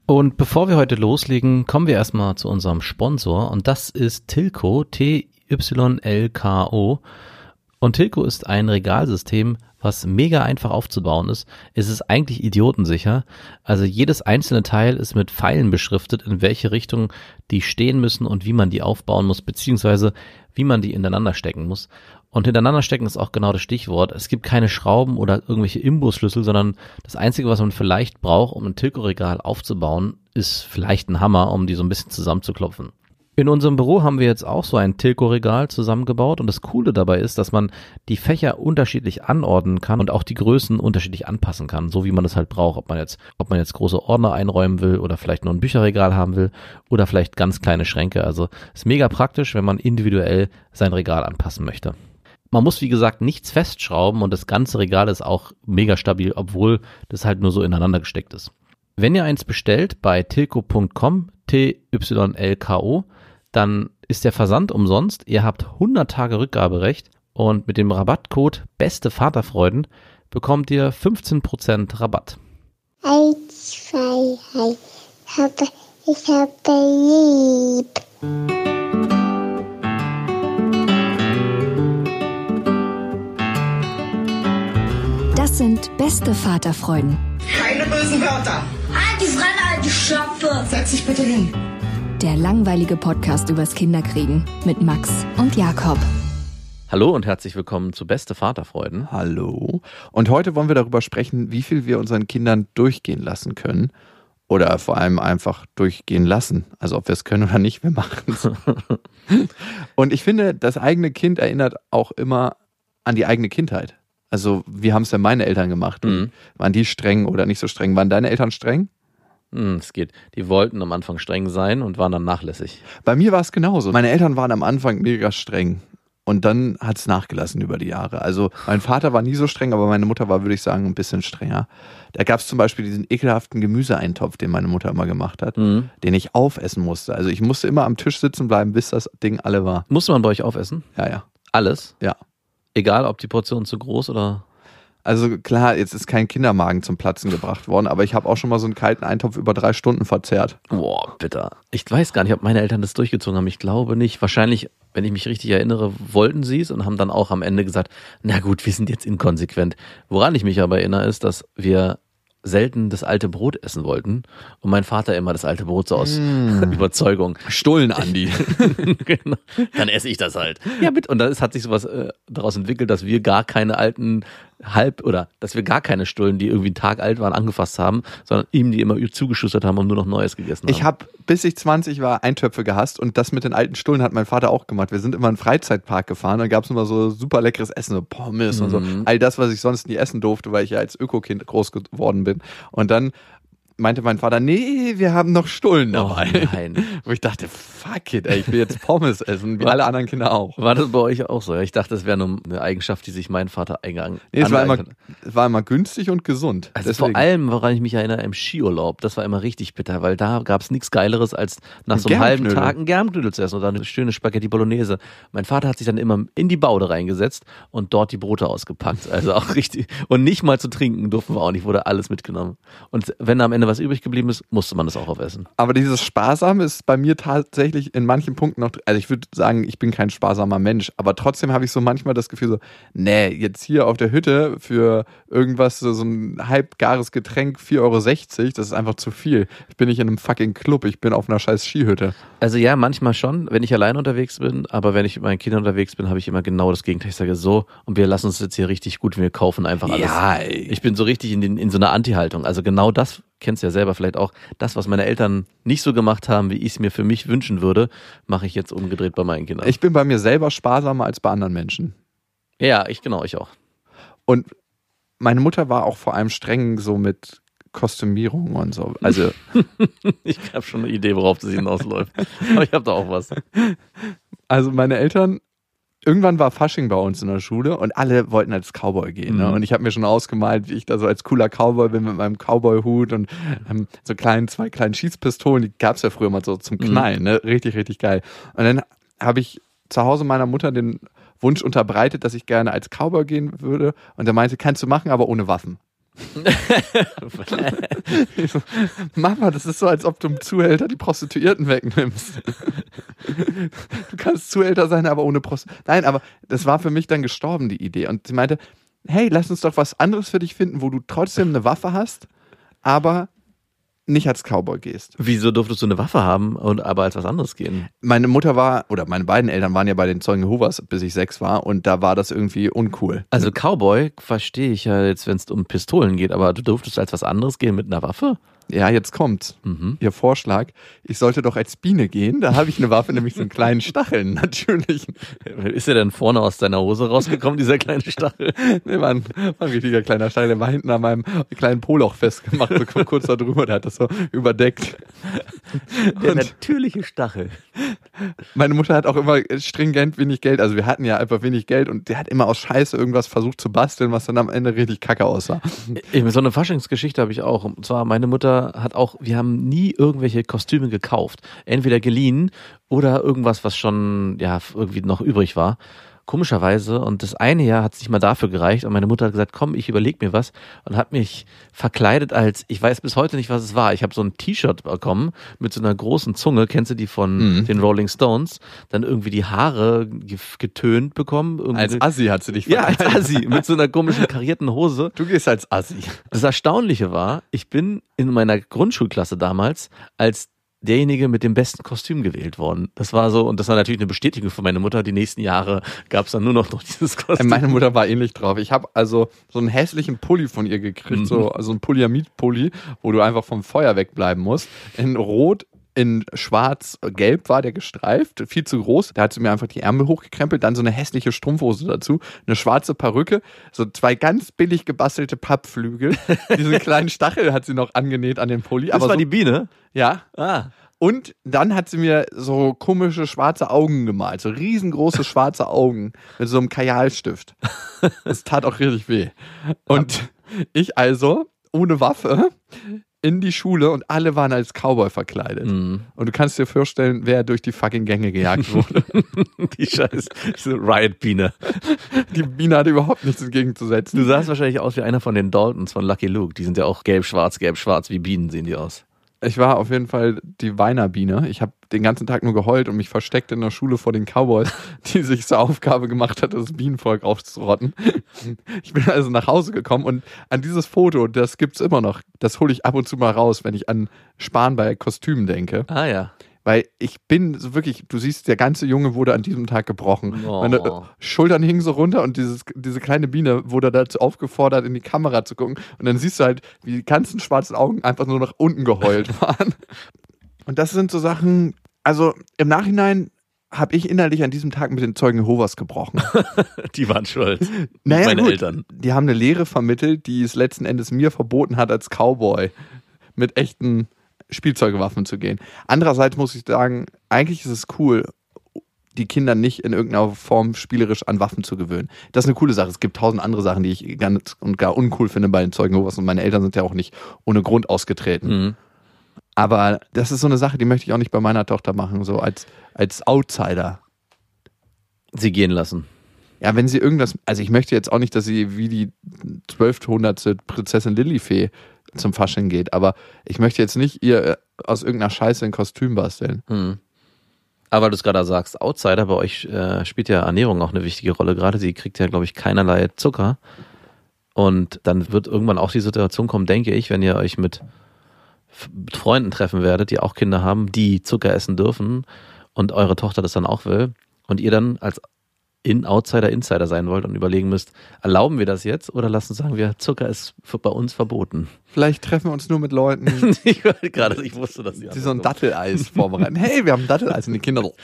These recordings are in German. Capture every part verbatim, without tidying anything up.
Und bevor wir heute loslegen, kommen wir erstmal zu unserem Sponsor und das ist Tilco, T Y L K O. Und Tilco ist ein Regalsystem, was mega einfach aufzubauen ist. Es ist eigentlich idiotensicher. Also jedes einzelne Teil ist mit Pfeilen beschriftet, in welche Richtung die stehen müssen und wie man die aufbauen muss, beziehungsweise wie man die ineinander stecken muss. Und hintereinander stecken ist auch genau das Stichwort. Es gibt keine Schrauben oder irgendwelche Imbusschlüssel, sondern das Einzige, was man vielleicht braucht, um ein Tilco-Regal aufzubauen, ist vielleicht ein Hammer, um die so ein bisschen zusammenzuklopfen. In unserem Büro haben wir jetzt auch so ein Tilco-Regal zusammengebaut und das Coole dabei ist, dass man die Fächer unterschiedlich anordnen kann und auch die Größen unterschiedlich anpassen kann, so wie man das halt braucht, ob man jetzt, ob man jetzt große Ordner einräumen will oder vielleicht nur ein Bücherregal haben will oder vielleicht ganz kleine Schränke. Also ist mega praktisch, wenn man individuell sein Regal anpassen möchte. Man muss, wie gesagt, nichts festschrauben und das ganze Regal ist auch mega stabil, obwohl das halt nur so ineinander gesteckt ist. Wenn ihr eins bestellt bei tilco punkt com, T Y L K O, dann ist der Versand umsonst. Ihr habt hundert Tage Rückgaberecht und mit dem Rabattcode Beste Vaterfreuden bekommt ihr fünfzehn Prozent Rabatt. Eins, zwei, drei, ich habe, ich habe lieb. Das sind Beste Vaterfreuden. Keine bösen Wörter. Halt die Fremde, alte Schöpfe. Setz dich bitte hin. Der langweilige Podcast übers Kinderkriegen mit Max und Jakob. Hallo und herzlich willkommen zu Beste Vaterfreuden. Hallo. Und heute wollen wir darüber sprechen, wie viel wir unseren Kindern durchgehen lassen können. Oder vor allem einfach durchgehen lassen. Also ob wir es können oder nicht, wir machen es. Und ich finde, das eigene Kind erinnert auch immer an die eigene Kindheit. Also wie haben es denn meine Eltern gemacht? Mhm. Waren die streng oder nicht so streng? Waren deine Eltern streng? Es geht. Die wollten am Anfang streng sein und waren dann nachlässig. Bei mir war es genauso. Meine Eltern waren am Anfang mega streng und dann hat es nachgelassen über die Jahre. Also mein Vater war nie so streng, aber meine Mutter war, würde ich sagen, ein bisschen strenger. Da gab es zum Beispiel diesen ekelhaften Gemüseeintopf, den meine Mutter immer gemacht hat, Mhm. den ich aufessen musste. Also ich musste immer am Tisch sitzen bleiben, bis das Ding alle war. Musste man bei euch aufessen? Ja, ja. Alles? Ja. Egal, ob die Portion zu groß oder... Also klar, jetzt ist kein Kindermagen zum Platzen gebracht worden, aber ich habe auch schon mal so einen kalten Eintopf über drei Stunden verzehrt. Boah, bitter. Ich weiß gar nicht, ob meine Eltern das durchgezogen haben. Ich glaube nicht. Wahrscheinlich, wenn ich mich richtig erinnere, wollten sie es und haben dann auch am Ende gesagt, na gut, wir sind jetzt inkonsequent. Woran ich mich aber erinnere, ist, dass wir selten das alte Brot essen wollten und mein Vater immer das alte Brot so aus mm. Überzeugung. Stullen, Andi. Genau. Dann esse ich das halt. Ja, mit. Und dann hat sich sowas äh, daraus entwickelt, dass wir gar keine alten halb oder dass wir gar keine Stullen, die irgendwie einen Tag alt waren, angefasst haben, sondern ihm die immer zugeschustert haben und nur noch Neues gegessen haben. Ich habe, bis ich zwanzig war, Eintöpfe gehasst und das mit den alten Stullen hat mein Vater auch gemacht. Wir sind immer in einen Freizeitpark gefahren, da gab es immer so super leckeres Essen, so Pommes mm. und so. All das, was ich sonst nie essen durfte, weil ich ja als Ökokind groß geworden bin. Und dann meinte mein Vater, nee, wir haben noch Stullen dabei. Oh nein. Wo ich dachte, fuck it, ey, ich will jetzt Pommes essen, wie alle anderen Kinder auch. War das bei euch auch so? Ich dachte, das wäre nur eine Eigenschaft, die sich mein Vater eingegangen Nee, es war immer, es war immer günstig und gesund. Also Deswegen. vor allem, woran ich mich erinnere, im Skiurlaub, das war immer richtig bitter, weil da gab es nichts Geileres, als nach so einem halben Tag einen Germknödel zu essen oder eine schöne Spaghetti Bolognese. Mein Vater hat sich dann immer in die Baude reingesetzt und dort die Brote ausgepackt. Also auch richtig. Und nicht mal zu trinken durften wir auch nicht, wurde alles mitgenommen. Und wenn am Ende was übrig geblieben ist, musste man das auch aufessen. Aber dieses Sparsame ist bei mir tatsächlich in manchen Punkten noch, also ich würde sagen, ich bin kein sparsamer Mensch, aber trotzdem habe ich so manchmal das Gefühl so, nee, jetzt hier auf der Hütte für irgendwas, so, so ein halbgares Getränk, vier Euro sechzig, das ist einfach zu viel. Ich bin nicht in einem fucking Club, ich bin auf einer scheiß Skihütte. Also ja, manchmal schon, wenn ich allein unterwegs bin, aber wenn ich mit meinen Kindern unterwegs bin, habe ich immer genau das Gegenteil. Ich sage so, und wir lassen uns jetzt hier richtig gut, wir kaufen einfach alles. Ja, ey. Ich bin so richtig in, den, in so einer Anti-Haltung. Also genau das, kennst du ja selber vielleicht auch, das, was meine Eltern nicht so gemacht haben, wie ich es mir für mich wünschen würde, mache ich jetzt umgedreht bei meinen Kindern. Ich bin bei mir selber sparsamer als bei anderen Menschen. Ja, ich genau, ich auch. Und meine Mutter war auch vor allem streng so mit Kostümierung und so. Also ich habe schon eine Idee, worauf das hinausläuft. Aber ich habe da auch was. Also meine Eltern, irgendwann war Fasching bei uns in der Schule und alle wollten als Cowboy gehen. Mhm. Ne? Und ich habe mir schon ausgemalt, wie ich da so als cooler Cowboy bin mit meinem Cowboy-Hut und ähm, so kleinen, zwei kleinen Schießpistolen. Die gab es ja früher mal so zum Knallen. Mhm. Ne? Richtig, richtig geil. Und dann habe ich zu Hause meiner Mutter den Wunsch unterbreitet, dass ich gerne als Cowboy gehen würde. Und er meinte, kannst du machen, aber ohne Waffen. Ich so, Mama, das ist so, als ob du einem Zuhälter die Prostituierten wegnimmst. Du kannst Zuhälter sein, aber ohne Prostituierten. Nein, aber das war für mich dann gestorben, die Idee. Und sie meinte, hey, lass uns doch was anderes für dich finden, wo du trotzdem eine Waffe hast, aber nicht als Cowboy gehst. Wieso durftest du eine Waffe haben und aber als was anderes gehen? Meine Mutter war, oder meine beiden Eltern waren ja bei den Zeugen Jehovas, bis ich sechs war, und da war das irgendwie uncool. Also Cowboy verstehe ich ja jetzt, wenn es um Pistolen geht, aber du durftest als was anderes gehen mit einer Waffe? Ja, jetzt kommt's. Mhm. Ihr Vorschlag, ich sollte doch als Biene gehen, da habe ich eine Waffe, nämlich so einen kleinen Stacheln, natürlich. Ist der denn vorne aus deiner Hose rausgekommen, dieser kleine Stachel? Nee, war ein, war ein richtiger kleiner Stachel, der war hinten an meinem kleinen Poloch festgemacht, so kurz da drüber, der hat das so überdeckt. Der Und natürliche Stachel. meine Mutter hat auch immer stringent wenig Geld, also wir hatten ja einfach wenig Geld und der hat immer aus Scheiße irgendwas versucht zu basteln, was dann am Ende richtig kacke aussah. So eine Faschingsgeschichte habe ich auch. Und zwar meine Mutter hat auch, wir haben nie irgendwelche Kostüme gekauft. Entweder geliehen oder irgendwas, was schon ja irgendwie noch übrig war. Komischerweise. Und das eine Jahr hat es nicht mal dafür gereicht. Und meine Mutter hat gesagt, komm, ich überlege mir was. Und hat mich verkleidet als, ich weiß bis heute nicht, was es war. Ich habe so ein T-Shirt bekommen mit so einer großen Zunge. Kennst du die von mhm. den Rolling Stones? Dann irgendwie die Haare getönt bekommen. Irgendwie als Assi hat sie dich verkleidet. Ja, als Assi. Mit so einer komischen karierten Hose. Du gehst als Assi. Das Erstaunliche war, ich bin in meiner Grundschulklasse damals als derjenige mit dem besten Kostüm gewählt worden. Das war so, und das war natürlich eine Bestätigung für meine Mutter. Die nächsten Jahre gab es dann nur noch, noch dieses Kostüm. Meine Mutter war ähnlich drauf. Ich habe also so einen hässlichen Pulli von ihr gekriegt, mhm. so also ein Polyamid-Pulli, wo du einfach vom Feuer wegbleiben musst. In Rot, in schwarz-gelb war der gestreift, viel zu groß. Da hat sie mir einfach die Ärmel hochgekrempelt, dann so eine hässliche Strumpfhose dazu, eine schwarze Perücke, so zwei ganz billig gebastelte Pappflügel. Diesen kleinen Stachel hat sie noch angenäht an den Pulli. Das aber war so, die Biene? Ja. Ah. Und dann hat sie mir so komische schwarze Augen gemalt, so riesengroße schwarze Augen mit so einem Kajalstift. Das tat auch richtig weh. Und ich also ohne Waffe in die Schule und alle waren als Cowboy verkleidet. Mm. Und du kannst dir vorstellen, wer durch die fucking Gänge gejagt wurde. Die scheiß diese Riot-Biene. Die Biene hatte überhaupt nichts entgegenzusetzen. Du sahst wahrscheinlich aus wie einer von den Daltons von Lucky Luke. Die sind ja auch gelb-schwarz, gelb-schwarz, wie Bienen sehen die aus. Ich war auf jeden Fall die Weinerbiene. Ich habe den ganzen Tag nur geheult und mich versteckt in der Schule vor den Cowboys, die sich zur Aufgabe gemacht hat, das Bienenvolk aufzurotten. Ich bin also nach Hause gekommen und an dieses Foto, das gibt's immer noch. Das hole ich ab und zu mal raus, wenn ich an Spahn bei Kostümen denke. Ah ja. Weil ich bin so wirklich, du siehst, der ganze Junge wurde an diesem Tag gebrochen. Oh. Meine Schultern hingen so runter und dieses, diese kleine Biene wurde dazu aufgefordert, in die Kamera zu gucken. Und dann siehst du halt, wie die ganzen schwarzen Augen einfach nur nach unten geheult waren. Und das sind so Sachen, also im Nachhinein habe ich innerlich an diesem Tag mit den Zeugen Jehovas gebrochen. Die waren schuld. Naja, meine gut, Eltern. Die haben eine Lehre vermittelt, die es letzten Endes mir verboten hat, als Cowboy mit echten Spielzeugwaffen zu gehen. Andererseits muss ich sagen, eigentlich ist es cool, die Kinder nicht in irgendeiner Form spielerisch an Waffen zu gewöhnen. Das ist eine coole Sache. Es gibt tausend andere Sachen, die ich ganz und gar uncool finde bei den Zeugen Jehovas, und meine Eltern sind ja auch nicht ohne Grund ausgetreten. Mhm. Aber das ist so eine Sache, die möchte ich auch nicht bei meiner Tochter machen, so als, als Outsider. Sie gehen lassen. Ja, wenn sie irgendwas, also ich möchte jetzt auch nicht, dass sie wie die zwölfhundertste Prinzessin Lilifee zum Fasching geht, aber ich möchte jetzt nicht ihr aus irgendeiner Scheiße ein Kostüm basteln. Hm. Aber weil du es gerade sagst, Outsider, bei euch äh, spielt ja Ernährung auch eine wichtige Rolle gerade. Sie kriegt ja, glaube ich, keinerlei Zucker. Und dann wird irgendwann auch die Situation kommen, denke ich, wenn ihr euch mit, mit Freunden treffen werdet, die auch Kinder haben, die Zucker essen dürfen und eure Tochter das dann auch will und ihr dann als in Outsider Insider sein wollt und überlegen müsst, erlauben wir das jetzt oder lassen sagen wir, Zucker ist für, bei uns verboten. Vielleicht treffen wir uns nur mit Leuten, ich, gerade, ich wusste, dass die, die so ein Datteleis vorbereiten. Hey, wir haben Datteleis und die Kinder so.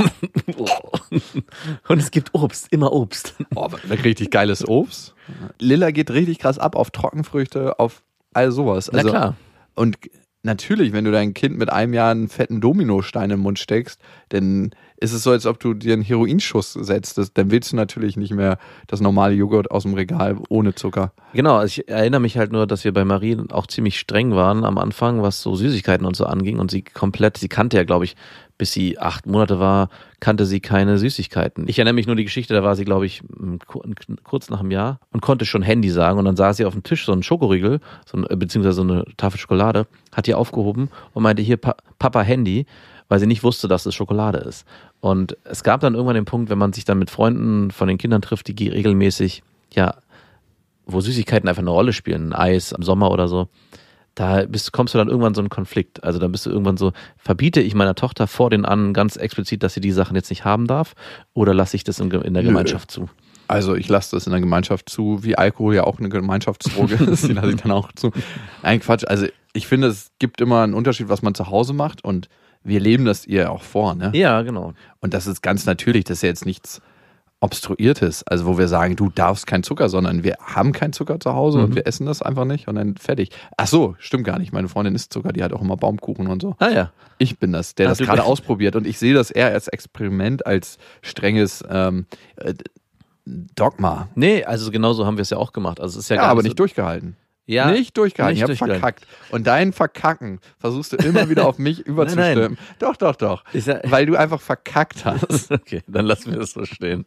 Und es gibt Obst, immer Obst. Oh, richtig geiles Obst. Lilla geht richtig krass ab auf Trockenfrüchte, auf all sowas. Also, na klar. Und natürlich, wenn du dein Kind mit einem Jahr einen fetten Dominostein im Mund steckst, dann ist es so, als ob du dir einen Heroinschuss setzt. Das, dann willst du natürlich nicht mehr das normale Joghurt aus dem Regal ohne Zucker. Genau, also ich erinnere mich halt nur, dass wir bei Marie auch ziemlich streng waren am Anfang, was so Süßigkeiten und so anging. Und sie komplett, sie kannte ja, glaube ich, bis sie acht Monate war, kannte sie keine Süßigkeiten. Ich erinnere mich nur die Geschichte, da war sie, glaube ich, kurz nach einem Jahr und konnte schon Handy sagen und dann saß sie auf dem Tisch so einen Schokoriegel, so ein, beziehungsweise so eine Tafel Schokolade, hat die aufgehoben und meinte, hier pa- Papa Handy, weil sie nicht wusste, dass es Schokolade ist. Und es gab dann irgendwann den Punkt, wenn man sich dann mit Freunden von den Kindern trifft, die regelmäßig, ja, wo Süßigkeiten einfach eine Rolle spielen, ein Eis im Sommer oder so, da bist, kommst du dann irgendwann so einen Konflikt. Also dann bist du irgendwann so, verbiete ich meiner Tochter vor den an ganz explizit, dass sie die Sachen jetzt nicht haben darf, oder lasse ich das in, in der Gemeinschaft zu? Also ich lasse das in der Gemeinschaft zu, wie Alkohol ja auch eine Gemeinschaftsdroge ist, die lasse ich dann auch zu. Nein, Quatsch, also ich finde, es gibt immer einen Unterschied, was man zu Hause macht und wir leben das ihr auch vor, ne? Ja, genau. Und das ist ganz natürlich, das ist ja jetzt nichts Obstruiertes, also wo wir sagen, du darfst keinen Zucker, sondern wir haben keinen Zucker zu Hause mhm. und wir essen das einfach nicht und dann fertig. Ach so, stimmt gar nicht. Meine Freundin isst Zucker, die hat auch immer Baumkuchen und so. Ah ja. Ich bin das, der ah, das gerade ausprobiert und ich sehe das eher als Experiment, als strenges ähm, äh, Dogma. Nee, also genauso haben wir es ja auch gemacht. Also es ist ja, ja gar aber nicht, nicht durchgehalten. Ja, nicht durchgehalten, nicht ich habe verkackt. Und dein Verkacken versuchst du immer wieder auf mich überzustimmen. Nein, nein. Doch, doch, doch. Ja, weil du einfach verkackt hast. Okay, dann lassen wir das so stehen.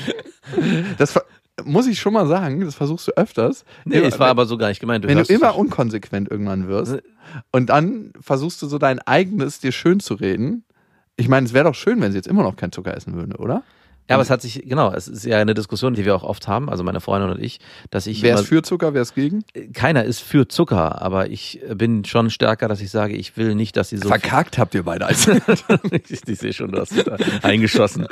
Das ver- muss ich schon mal sagen, das versuchst du öfters. Nee, es war aber so gar nicht gemeint. Du wenn du hörst es immer so- unkonsequent irgendwann wirst und dann versuchst du so dein eigenes dir schön zu reden. Ich meine, es wäre doch schön, wenn sie jetzt immer noch keinen Zucker essen würde, oder? Ja, aber es hat sich, genau, es ist ja eine Diskussion, die wir auch oft haben, also meine Freundin und ich, dass ich Wer immer, ist für Zucker, wer ist gegen? keiner ist für Zucker, aber ich bin schon stärker, dass ich sage, ich will nicht, dass sie so Verkackt habt ihr beide. Also. ich, ich sehe schon, du hast da eingeschossen.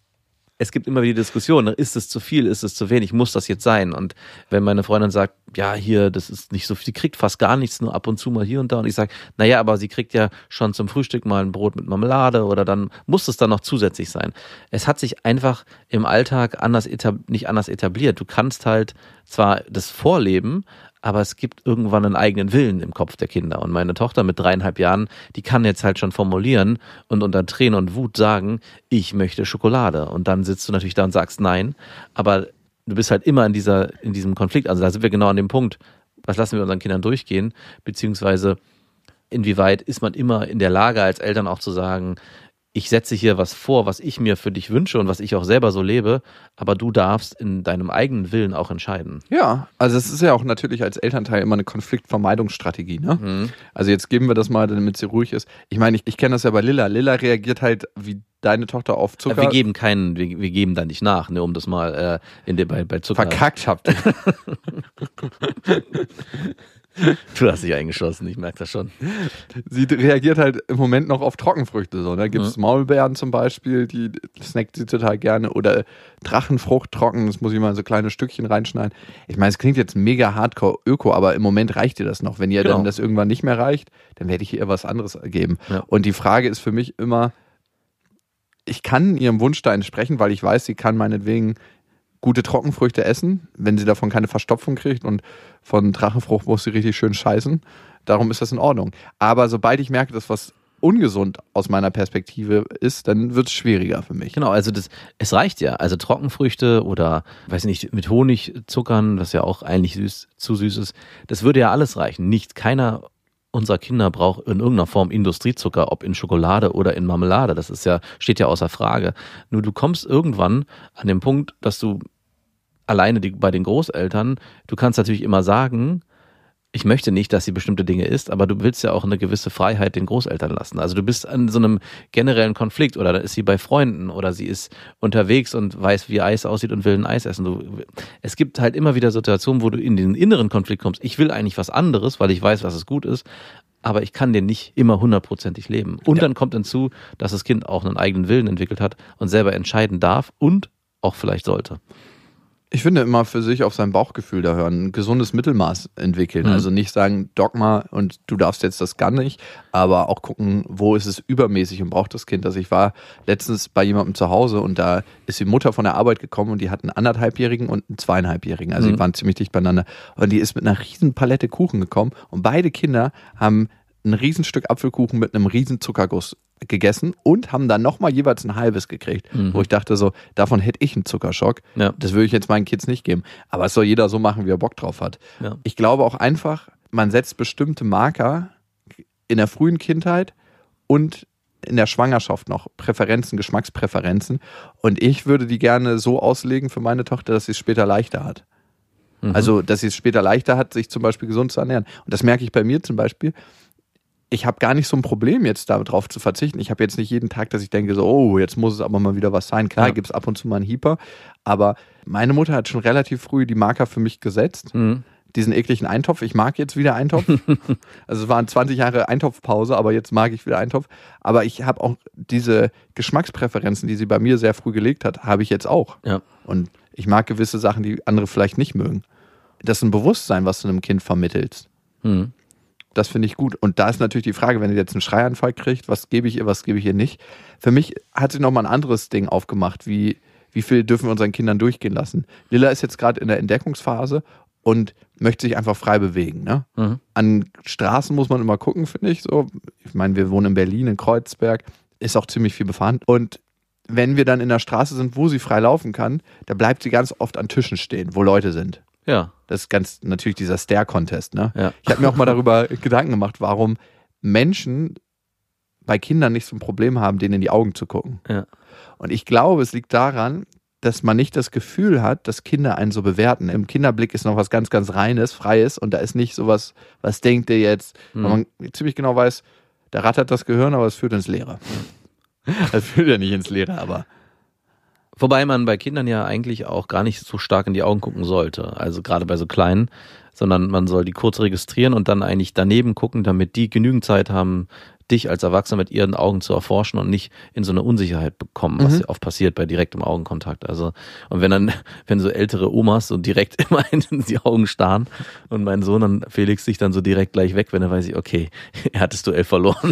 Es gibt immer wieder die Diskussion, ist es zu viel, ist es zu wenig, muss das jetzt sein? Und wenn meine Freundin sagt, ja, hier, das ist nicht so viel, sie kriegt fast gar nichts, nur ab und zu mal hier und da. Und ich sage, naja, aber sie kriegt ja schon zum Frühstück mal ein Brot mit Marmelade oder dann muss es dann noch zusätzlich sein. Es hat sich einfach im Alltag anders etab- nicht anders etabliert. Du kannst halt zwar das vorleben, aber es gibt irgendwann einen eigenen Willen im Kopf der Kinder. Und meine Tochter mit dreieinhalb Jahren, die kann jetzt halt schon formulieren und unter Tränen und Wut sagen, ich möchte Schokolade. Und dann sitzt du natürlich da und sagst nein. Aber du bist halt immer in dieser, in diesem Konflikt. Also da sind wir genau an dem Punkt, was lassen wir unseren Kindern durchgehen? Beziehungsweise inwieweit ist man immer in der Lage, als Eltern auch zu sagen, ich setze hier was vor, was ich mir für dich wünsche und was ich auch selber so lebe, aber du darfst in deinem eigenen Willen auch entscheiden. Ja, also es ist ja auch natürlich als Elternteil immer eine Konfliktvermeidungsstrategie, ne? Mhm. Also jetzt geben wir das mal, damit sie ruhig ist. Ich meine, ich, ich kenne das ja bei Lilla. Lilla reagiert halt wie deine Tochter auf Zucker. Wir geben keinen, wir, wir geben da nicht nach, ne, um das mal äh, in der, bei, bei Zucker. Verkackt habt ihr. Du hast dich eingeschossen, ich merke das schon. Sie reagiert halt im Moment noch auf Trockenfrüchte. So, da gibt es ja. Maulbeeren zum Beispiel, die snackt sie total gerne. Oder Drachenfrucht trocken, das muss ich mal in so kleine Stückchen reinschneiden. Ich meine, es klingt jetzt mega hardcore öko, aber im Moment reicht ihr das noch. Wenn ihr genau. dann das irgendwann nicht mehr reicht, dann werde ich ihr was anderes geben. Ja. Und die Frage ist für mich immer, ich kann ihrem Wunsch da entsprechen, weil ich weiß, sie kann meinetwegen gute Trockenfrüchte essen, wenn sie davon keine Verstopfung kriegt, und von Drachenfrucht muss sie richtig schön scheißen. Darum ist das in Ordnung. Aber sobald ich merke, dass was ungesund aus meiner Perspektive ist, dann wird es schwieriger für mich. Genau, also das, es reicht ja. Also Trockenfrüchte oder, weiß nicht, mit Honig zuckern, was ja auch eigentlich süß, zu süß ist, das würde ja alles reichen. Nicht keiner unserer Kinder braucht in irgendeiner Form Industriezucker, ob in Schokolade oder in Marmelade. Das ist ja, steht ja außer Frage. Nur du kommst irgendwann an den Punkt, dass du alleine die, bei den Großeltern, du kannst natürlich immer sagen, ich möchte nicht, dass sie bestimmte Dinge isst, aber du willst ja auch eine gewisse Freiheit den Großeltern lassen. Also du bist an so einem generellen Konflikt, oder da ist sie bei Freunden oder sie ist unterwegs und weiß, wie Eis aussieht und will ein Eis essen. Du, es gibt halt immer wieder Situationen, wo du in den inneren Konflikt kommst. Ich will eigentlich was anderes, weil ich weiß, was es gut ist, aber ich kann den nicht immer hundertprozentig leben. Und ja. dann kommt hinzu, dass das Kind auch einen eigenen Willen entwickelt hat und selber entscheiden darf und auch vielleicht sollte. Ich finde immer für sich auf sein Bauchgefühl da hören, ein gesundes Mittelmaß entwickeln. Mhm. Also nicht sagen Dogma und du darfst jetzt das gar nicht, aber auch gucken, wo ist es übermäßig und braucht das Kind das. Ich war letztens bei jemandem zu Hause und da ist die Mutter von der Arbeit gekommen und die hat einen anderthalbjährigen und einen zweieinhalbjährigen. Also mhm. die waren ziemlich dicht beieinander. Und die ist mit einer riesen Palette Kuchen gekommen und beide Kinder haben ein Riesenstück Apfelkuchen mit einem riesen Zuckerguss gegessen und haben dann nochmal jeweils ein halbes gekriegt, mhm. wo ich dachte so, davon hätte ich einen Zuckerschock. Ja. Das würde ich jetzt meinen Kids nicht geben. Aber es soll jeder so machen, wie er Bock drauf hat. Ja. Ich glaube auch einfach, man setzt bestimmte Marker in der frühen Kindheit und in der Schwangerschaft noch Präferenzen, Geschmackspräferenzen. Und ich würde die gerne so auslegen für meine Tochter, dass sie es später leichter hat. Mhm. Also, dass sie es später leichter hat, sich zum Beispiel gesund zu ernähren. Und das merke ich bei mir zum Beispiel. Ich habe gar nicht so ein Problem, jetzt darauf zu verzichten. Ich habe jetzt nicht jeden Tag, dass ich denke, so, oh, jetzt muss es aber mal wieder was sein. Klar, ja. Gibt es ab und zu mal einen Hyper. Aber meine Mutter hat schon relativ früh die Marker für mich gesetzt. Mhm. Diesen ekligen Eintopf. Ich mag jetzt wieder Eintopf. Also es waren zwanzig Jahre Eintopfpause, aber jetzt mag ich wieder Eintopf. Aber ich habe auch diese Geschmackspräferenzen, die sie bei mir sehr früh gelegt hat, habe ich jetzt auch. Ja. Und ich mag gewisse Sachen, die andere vielleicht nicht mögen. Das ist ein Bewusstsein, was du einem Kind vermittelst. Mhm. Das finde ich gut. Und da ist natürlich die Frage, wenn ihr jetzt einen Schreianfall kriegt, was gebe ich ihr, was gebe ich ihr nicht. Für mich hat sie nochmal ein anderes Ding aufgemacht, wie, wie viel dürfen wir unseren Kindern durchgehen lassen. Lilla ist jetzt gerade in der Entdeckungsphase und möchte sich einfach frei bewegen. Ne? Mhm. An Straßen muss man immer gucken, finde ich. So. Ich meine, wir wohnen in Berlin, in Kreuzberg, ist auch ziemlich viel befahren. Und wenn wir dann in der Straße sind, wo sie frei laufen kann, da bleibt sie ganz oft an Tischen stehen, wo Leute sind. Ja. Das ist ganz natürlich dieser Stare-Contest. Ne? Ja. Ich habe mir auch mal darüber Gedanken gemacht, warum Menschen bei Kindern nicht so ein Problem haben, denen in die Augen zu gucken. Ja. Und ich glaube, es liegt daran, dass man nicht das Gefühl hat, dass Kinder einen so bewerten. Im Kinderblick ist noch was ganz, ganz Reines, Freies und da ist nicht sowas, was denkt der jetzt, hm. weil man ziemlich genau weiß, da rattert das Gehirn, aber es führt ins Leere. Es führt ja nicht ins Leere, aber... Wobei man bei Kindern ja eigentlich auch gar nicht so stark in die Augen gucken sollte, also gerade bei so Kleinen, sondern man soll die kurz registrieren und dann eigentlich daneben gucken, damit die genügend Zeit haben, dich als Erwachsener mit ihren Augen zu erforschen und nicht in so eine Unsicherheit bekommen, was mhm. ja oft passiert bei direktem Augenkontakt. Also, und wenn dann, wenn so ältere Omas so direkt immer in die Augen starren und mein Sohn dann Felix sich dann so direkt gleich weg, wenn er weiß ich, okay, er hat das Duell verloren.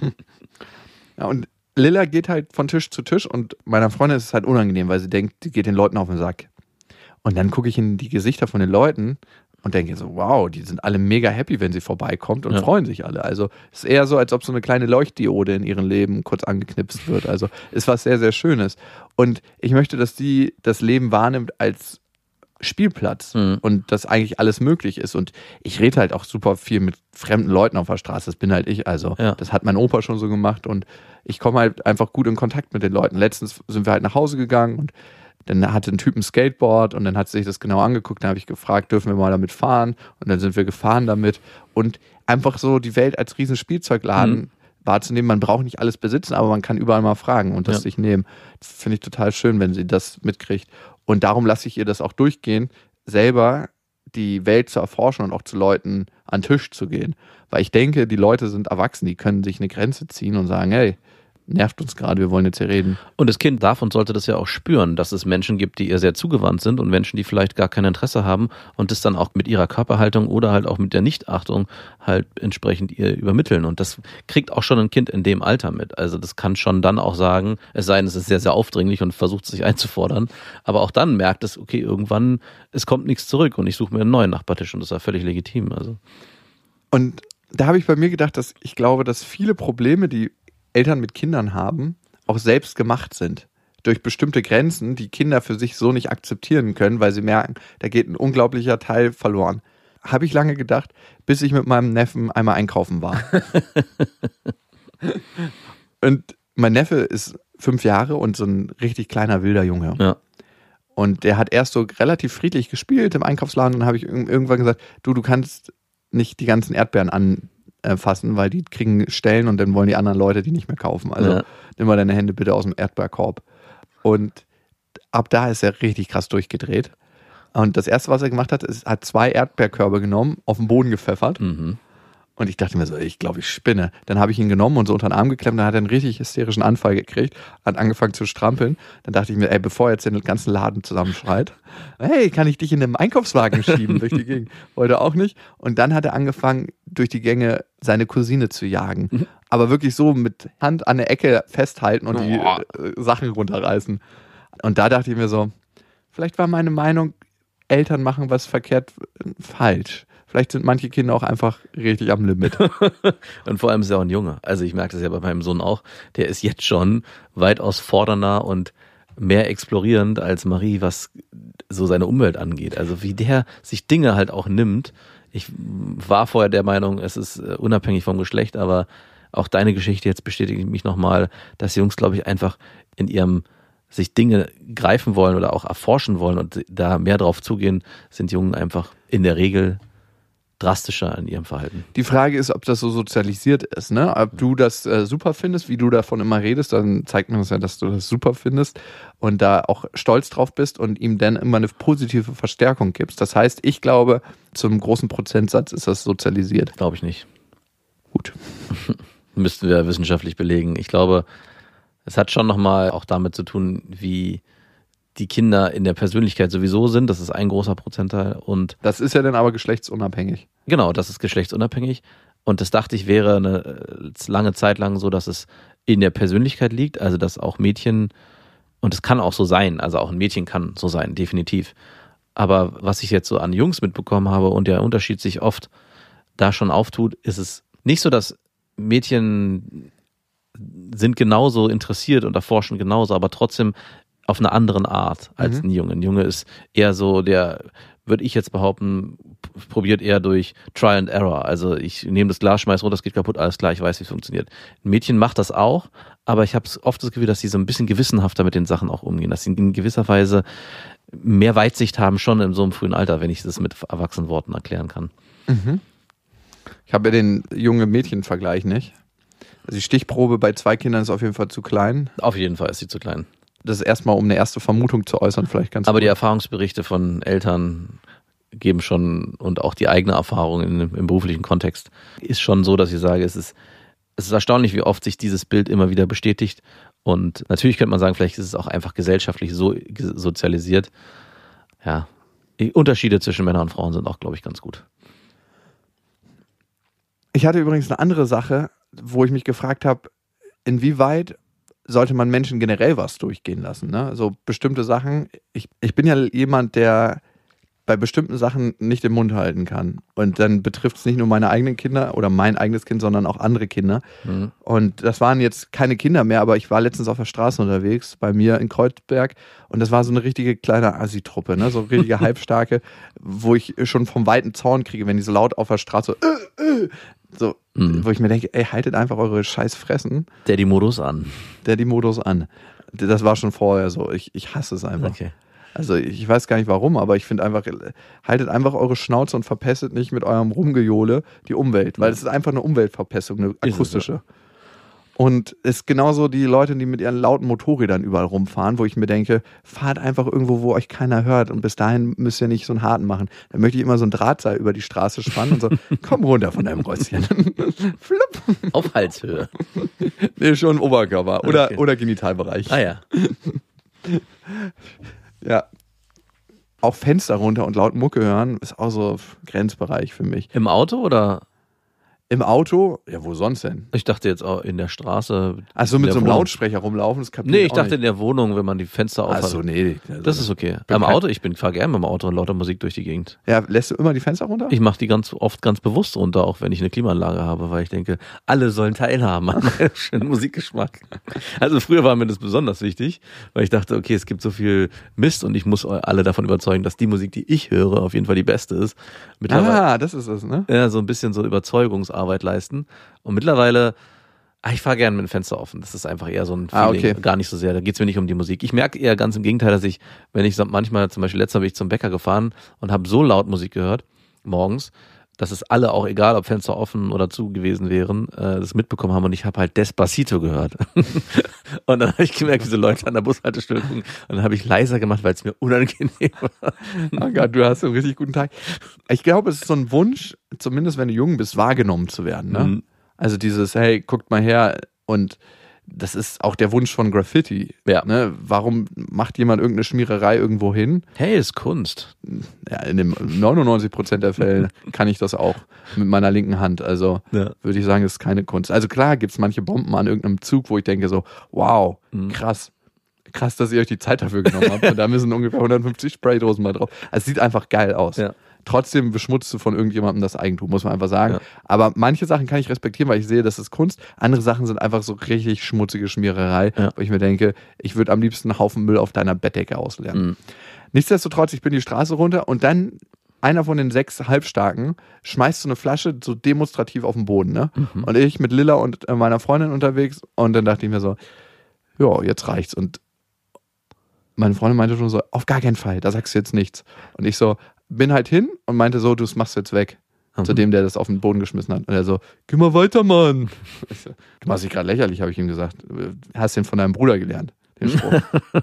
Ja, und Lilla geht halt von Tisch zu Tisch und meiner Freundin ist es halt unangenehm, weil sie denkt, die geht den Leuten auf den Sack. Und dann gucke ich in die Gesichter von den Leuten und denke so, wow, die sind alle mega happy, wenn sie vorbeikommt und ja. freuen sich alle. Also es ist eher so, als ob so eine kleine Leuchtdiode in ihrem Leben kurz angeknipst wird. Also ist was sehr, sehr Schönes. Und ich möchte, dass die das Leben wahrnimmt als Spielplatz mhm. und dass eigentlich alles möglich ist. Und ich rede halt auch super viel mit fremden Leuten auf der Straße. Das bin halt ich. Also ja. das hat mein Opa schon so gemacht und ich komme halt einfach gut in Kontakt mit den Leuten. Letztens sind wir halt nach Hause gegangen und dann hatte ein Typ ein Skateboard und dann hat sich das genau angeguckt. Dann habe ich gefragt, dürfen wir mal damit fahren? Und dann sind wir gefahren damit. Und einfach so die Welt als riesen Spielzeugladen mhm. wahrzunehmen. Man braucht nicht alles besitzen, aber man kann überall mal fragen und das ja. sich nehmen. Das finde ich total schön, wenn sie das mitkriegt. Und darum lasse ich ihr das auch durchgehen, selber die Welt zu erforschen und auch zu Leuten an den Tisch zu gehen. Weil ich denke, die Leute sind erwachsen, die können sich eine Grenze ziehen und sagen, hey, nervt uns gerade, wir wollen jetzt hier reden. Und das Kind darf und sollte das ja auch spüren, dass es Menschen gibt, die ihr sehr zugewandt sind und Menschen, die vielleicht gar kein Interesse haben und das dann auch mit ihrer Körperhaltung oder halt auch mit der Nichtachtung halt entsprechend ihr übermitteln. Und das kriegt auch schon ein Kind in dem Alter mit. Also das kann schon dann auch sagen, es sei denn, es ist sehr, sehr aufdringlich und versucht sich einzufordern. Aber auch dann merkt es, okay, irgendwann, es kommt nichts zurück und ich suche mir einen neuen Nachbartisch und das ist ja völlig legitim. Also. Und da habe ich bei mir gedacht, dass ich glaube, dass viele Probleme, die Eltern mit Kindern haben, auch selbst gemacht sind. Durch bestimmte Grenzen, die Kinder für sich so nicht akzeptieren können, weil sie merken, da geht ein unglaublicher Teil verloren. Habe ich lange gedacht, bis ich mit meinem Neffen einmal einkaufen war. Und mein Neffe ist fünf Jahre und so ein richtig kleiner, wilder Junge. Ja. Und der hat erst so relativ friedlich gespielt im Einkaufsladen und dann habe ich irgendwann gesagt, du, du kannst nicht die ganzen Erdbeeren an fassen, weil die kriegen Stellen und dann wollen die anderen Leute die nicht mehr kaufen. Also ja. nimm mal deine Hände bitte aus dem Erdbeerkorb. Und ab da ist er richtig krass durchgedreht. Und das Erste, was er gemacht hat, ist, hat zwei Erdbeerkörbe genommen, auf den Boden gepfeffert. Mhm. Und ich dachte mir so, ich glaube, ich spinne. Dann habe ich ihn genommen und so unter den Arm geklemmt, dann hat er einen richtig hysterischen Anfall gekriegt, hat angefangen zu strampeln. Dann dachte ich mir, ey, bevor er jetzt den ganzen Laden zusammenschreit, hey, kann ich dich in einem Einkaufswagen schieben durch die Gegend? Wollte auch nicht. Und dann hat er angefangen, durch die Gänge seine Cousine zu jagen. Mhm. Aber wirklich so mit Hand an der Ecke festhalten und die äh, Sachen runterreißen. Und da dachte ich mir so, vielleicht war meine Meinung, Eltern machen was verkehrt falsch. Vielleicht sind manche Kinder auch einfach richtig am Limit. Und vor allem ist er auch ein Junge. Also ich merke das ja bei meinem Sohn auch. Der ist jetzt schon weitaus fordernder und mehr explorierend als Marie, was so seine Umwelt angeht. Also wie der sich Dinge halt auch nimmt. Ich war vorher der Meinung, es ist unabhängig vom Geschlecht, aber auch deine Geschichte jetzt bestätigt mich nochmal, dass Jungs, glaube ich, einfach in ihrem sich Dinge greifen wollen oder auch erforschen wollen und da mehr drauf zugehen, sind Jungen einfach in der Regel drastischer in ihrem Verhalten. Die Frage ist, ob das so sozialisiert ist, ne? Ob du das äh, super findest, wie du davon immer redest, dann zeigt mir das ja, dass du das super findest und da auch stolz drauf bist und ihm dann immer eine positive Verstärkung gibst. Das heißt, ich glaube, zum großen Prozentsatz ist das sozialisiert. Glaube ich nicht. Gut. Müssten wir wissenschaftlich belegen. Ich glaube, es hat schon nochmal auch damit zu tun, wie die Kinder in der Persönlichkeit sowieso sind. Das ist ein großer Prozentteil. Und das ist ja dann aber geschlechtsunabhängig. Genau, das ist geschlechtsunabhängig. Und das dachte ich wäre eine lange Zeit lang so, dass es in der Persönlichkeit liegt. Also dass auch Mädchen, und es kann auch so sein, also auch ein Mädchen kann so sein, definitiv. Aber was ich jetzt so an Jungs mitbekommen habe und der Unterschied sich oft da schon auftut, ist es nicht so, dass Mädchen sind genauso interessiert und erforschen genauso, aber trotzdem auf eine andere Art als Mhm. ein Junge. Ein Junge ist eher so, der, würde ich jetzt behaupten, probiert eher durch Try and Error. Also ich nehme das Glas, schmeiß runter, das geht kaputt, alles klar, ich weiß, wie es funktioniert. Ein Mädchen macht das auch, aber ich habe oft das Gefühl, dass sie so ein bisschen gewissenhafter mit den Sachen auch umgehen, dass sie in gewisser Weise mehr Weitsicht haben, schon in so einem frühen Alter, wenn ich das mit erwachsenen Worten erklären kann. Mhm. Ich habe ja den Junge-Mädchen-Vergleich nicht. Also die Stichprobe bei zwei Kindern ist auf jeden Fall zu klein. Auf jeden Fall ist sie zu klein. Das ist erstmal, um eine erste Vermutung zu äußern, vielleicht ganz Aber gut. die Erfahrungsberichte von Eltern geben schon, und auch die eigene Erfahrung in, im beruflichen Kontext ist schon so, dass ich sage, es ist, es ist erstaunlich, wie oft sich dieses Bild immer wieder bestätigt. Und natürlich könnte man sagen, vielleicht ist es auch einfach gesellschaftlich so sozialisiert. Ja, die Unterschiede zwischen Männern und Frauen sind auch, glaube ich, ganz gut. Ich hatte übrigens eine andere Sache, wo ich mich gefragt habe, inwieweit sollte man Menschen generell was durchgehen lassen, ne? So bestimmte Sachen. Ich, ich bin ja jemand, der bei bestimmten Sachen nicht den Mund halten kann. Und dann betrifft es nicht nur meine eigenen Kinder oder mein eigenes Kind, sondern auch andere Kinder. Mhm. Und das waren jetzt keine Kinder mehr, aber ich war letztens auf der Straße unterwegs, bei mir in Kreuzberg. Und das war so eine richtige kleine Assi-Truppe, ne? So richtige Halbstarke, wo ich schon vom weiten Zaun kriege, wenn die so laut auf der Straße äh, äh, so, Mhm. wo ich mir denke, ey, haltet einfach eure scheiß Fressen. Daddy-Modus an. Der die Modus an. Das war schon vorher so. Ich, ich hasse es einfach. Okay. Also ich weiß gar nicht warum, aber ich finde einfach, haltet einfach eure Schnauze und verpestet nicht mit eurem Rumgejohle die Umwelt, weil es ist einfach eine Umweltverpestung, eine akustische. Ist es, Und es ist genauso die Leute, die mit ihren lauten Motorrädern überall rumfahren, wo ich mir denke, fahrt einfach irgendwo, wo euch keiner hört und bis dahin müsst ihr nicht so einen harten machen. Dann möchte ich immer so ein Drahtseil über die Straße spannen und so, komm runter von deinem Röschen. Flupp. Auf Halshöhe. Nee, schon Oberkörper oder, Okay. oder Genitalbereich. Ah ja. Ja. Auch Fenster runter und laut Mucke hören ist auch so Grenzbereich für mich. Im Auto oder? Im Auto, ja, wo sonst denn? Ich dachte jetzt auch in der Straße. Achso, in mit der so einem Wohnung. Lautsprecher rumlaufen, das kapiert Nee, ich auch dachte nicht. in der Wohnung, wenn man die Fenster aufhat. Achso, nee. Also, Das ist okay. bin Am kein- Auto, ich bin fahre gerne mit dem Auto und lauter Musik durch die Gegend. Ja, lässt du immer die Fenster runter? Ich mache die ganz oft ganz bewusst runter, auch wenn ich eine Klimaanlage habe, weil ich denke, alle sollen teilhaben an meinem schönen Musikgeschmack. Also früher war mir das besonders wichtig, weil ich dachte, okay, es gibt so viel Mist und ich muss alle davon überzeugen, dass die Musik, die ich höre, auf jeden Fall die beste ist. Mittlerweile, Ah, das ist es, ne? ja, so ein bisschen so Überzeugungsarbeit leisten. Und mittlerweile, ah, ich fahre gerne mit dem Fenster offen. Das ist einfach eher so ein Feeling, Ah, okay. gar nicht so sehr. Da geht's mir nicht um die Musik. Ich merke eher ganz im Gegenteil, dass ich, wenn ich so- manchmal, zum Beispiel letztes Mal bin ich zum Bäcker gefahren und habe so laut Musik gehört, morgens, dass es alle, auch egal ob Fenster offen oder zu gewesen wären, äh, das mitbekommen haben und ich habe halt Despacito gehört. Und dann habe ich gemerkt, wie so Leute an der Bushaltestelle gucken und dann habe ich leiser gemacht, weil es mir unangenehm war. Oh Gott, du hast einen richtig guten Tag. Ich glaube, es ist so ein Wunsch, zumindest wenn du jung bist, wahrgenommen zu werden, ne? Mhm. Also dieses, hey, guckt mal her, und das ist auch der Wunsch von Graffiti. Ja. Ne? Warum macht jemand irgendeine Schmiererei irgendwo hin? Hey, ist Kunst. Ja, in dem neunundneunzig Prozent der Fälle kann ich das auch mit meiner linken Hand. Also Ja. würde ich sagen, es ist keine Kunst. Also klar gibt es manche Bomben an irgendeinem Zug, wo ich denke so, wow, Mhm. krass. Krass, dass ihr euch die Zeit dafür genommen habt. Und da müssen ungefähr hundertfünfzig Spraydosen mal drauf. Also es sieht einfach geil aus. Ja. Trotzdem beschmutzt du von irgendjemandem das Eigentum, muss man einfach sagen. Ja. Aber manche Sachen kann ich respektieren, weil ich sehe, das ist Kunst. Andere Sachen sind einfach so richtig schmutzige Schmiererei, Ja. wo ich mir denke, ich würde am liebsten einen Haufen Müll auf deiner Bettdecke ausleeren. Mhm. Nichtsdestotrotz, ich bin die Straße runter und dann einer von den sechs Halbstarken schmeißt so eine Flasche so demonstrativ auf den Boden, ne? Mhm. Und ich mit Lilla und meiner Freundin unterwegs und dann dachte ich mir so, ja, jetzt reicht's. Und meine Freundin meinte schon so, auf gar keinen Fall, da sagst du jetzt nichts. Und ich so, bin halt hin und meinte so, du machst jetzt weg. Mhm. Zu dem, der das auf den Boden geschmissen hat. Und er so, geh mal weiter, Mann. Ich so, du machst dich gerade lächerlich, habe ich ihm gesagt. Hast den von deinem Bruder gelernt. Den Spruch.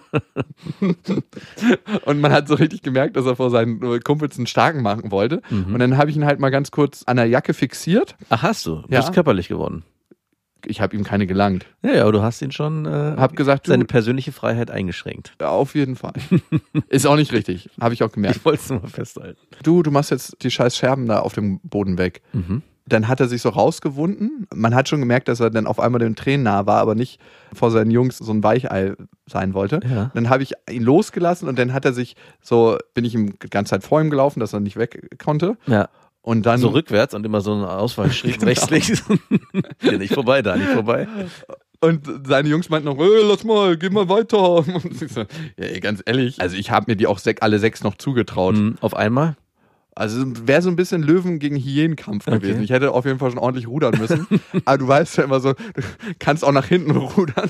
Und man hat so richtig gemerkt, dass er vor seinen Kumpels einen Starken machen wollte. Mhm. Und dann habe ich ihn halt mal ganz kurz an der Jacke fixiert. Ach, hast du? Du ja. bist körperlich geworden. Ich habe ihm keine gelangt. Ja, ja, aber du hast ihn schon äh, hab gesagt, seine du, persönliche Freiheit eingeschränkt. Ja, auf jeden Fall. Ist auch nicht richtig. Habe ich auch gemerkt. Ich wollte es nur mal festhalten. Du, du machst jetzt die scheiß Scherben da auf dem Boden weg. Mhm. Dann hat er sich so rausgewunden. Man hat schon gemerkt, dass er dann auf einmal den Tränen nah war, aber nicht vor seinen Jungs so ein Weichei sein wollte. Ja. Dann habe ich ihn losgelassen und dann hat er sich so, bin ich ihm die ganze Zeit vor ihm gelaufen, dass er nicht weg konnte. Ja. Und dann so rückwärts und immer so ein Ausfallschritt genau. rechts, links. Hier nicht vorbei, da nicht vorbei. Und seine Jungs meinten noch, hey, lass mal, geh mal weiter. Und ich so, ja, ey, ganz ehrlich, also ich habe mir die auch sech, alle sechs noch zugetraut. Mhm, auf einmal? Also wäre so ein bisschen Löwen gegen Hyänenkampf okay. gewesen. Ich hätte auf jeden Fall schon ordentlich rudern müssen. Aber du weißt ja immer so, du kannst auch nach hinten rudern.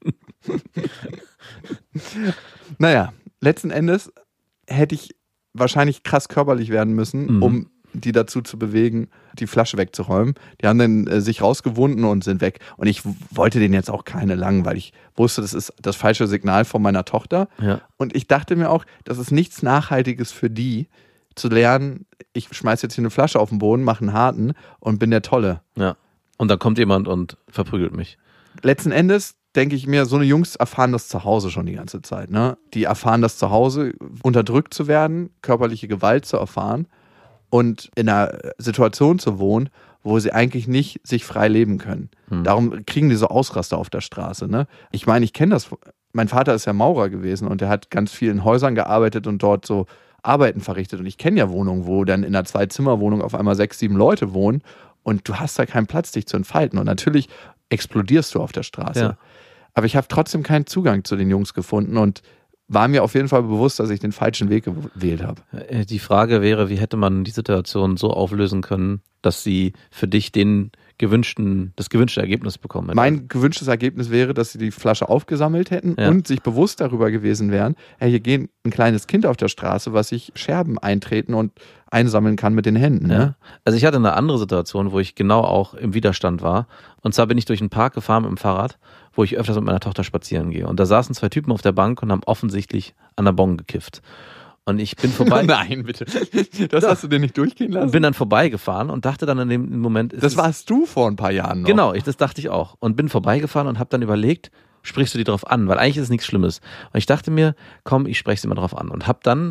Naja, letzten Endes hätte ich wahrscheinlich krass körperlich werden müssen, mhm. um die dazu zu bewegen, die Flasche wegzuräumen. Die haben dann äh, sich rausgewunden und sind weg. Und ich w- wollte denen jetzt auch keine langen, weil ich wusste, das ist das falsche Signal von meiner Tochter. Ja. Und ich dachte mir auch, das ist nichts Nachhaltiges für die, zu lernen, ich schmeiß jetzt hier eine Flasche auf den Boden, mache einen harten und bin der Tolle. Ja. Und dann kommt jemand und verprügelt mich. Letzten Endes denke ich mir, so eine Jungs erfahren das zu Hause schon die ganze Zeit. Ne? Die erfahren das zu Hause, unterdrückt zu werden, körperliche Gewalt zu erfahren und in einer Situation zu wohnen, wo sie eigentlich nicht sich frei leben können. Hm. Darum kriegen die so Ausraster auf der Straße. Ne? Ich meine, ich kenne das. Mein Vater ist ja Maurer gewesen und der hat ganz viel in Häusern gearbeitet und dort so Arbeiten verrichtet. Und ich kenne ja Wohnungen, wo dann in einer Zwei-Zimmer-Wohnung auf einmal sechs, sieben Leute wohnen und du hast da keinen Platz, dich zu entfalten. Und natürlich explodierst du auf der Straße. Ja. Aber ich habe trotzdem keinen Zugang zu den Jungs gefunden und war mir auf jeden Fall bewusst, dass ich den falschen Weg gewählt habe. Die Frage wäre, wie hätte man die Situation so auflösen können, dass sie für dich den gewünschten, das gewünschte Ergebnis bekommen hätten? Mein gewünschtes Ergebnis wäre, dass sie die Flasche aufgesammelt hätten ja. und sich bewusst darüber gewesen wären, hey, hier geht ein kleines Kind auf der Straße, was sich Scherben eintreten und einsammeln kann mit den Händen. Ne? Ja. Also ich hatte eine andere Situation, wo ich genau auch im Widerstand war. Und zwar bin ich durch einen Park gefahren mit dem Fahrrad, wo ich öfters mit meiner Tochter spazieren gehe. Und da saßen zwei Typen auf der Bank und haben offensichtlich an der Bon gekifft. Und ich bin vorbei. Nein, bitte. Das hast du dir nicht durchgehen lassen? Und bin dann vorbeigefahren und dachte dann in dem Moment... Das warst du vor ein paar Jahren noch. Genau, ich, das dachte ich auch. Und bin vorbeigefahren und habe dann überlegt, sprichst du die drauf an? Weil eigentlich ist es nichts Schlimmes. Und ich dachte mir, komm, ich spreche sie mal drauf an. Und hab dann,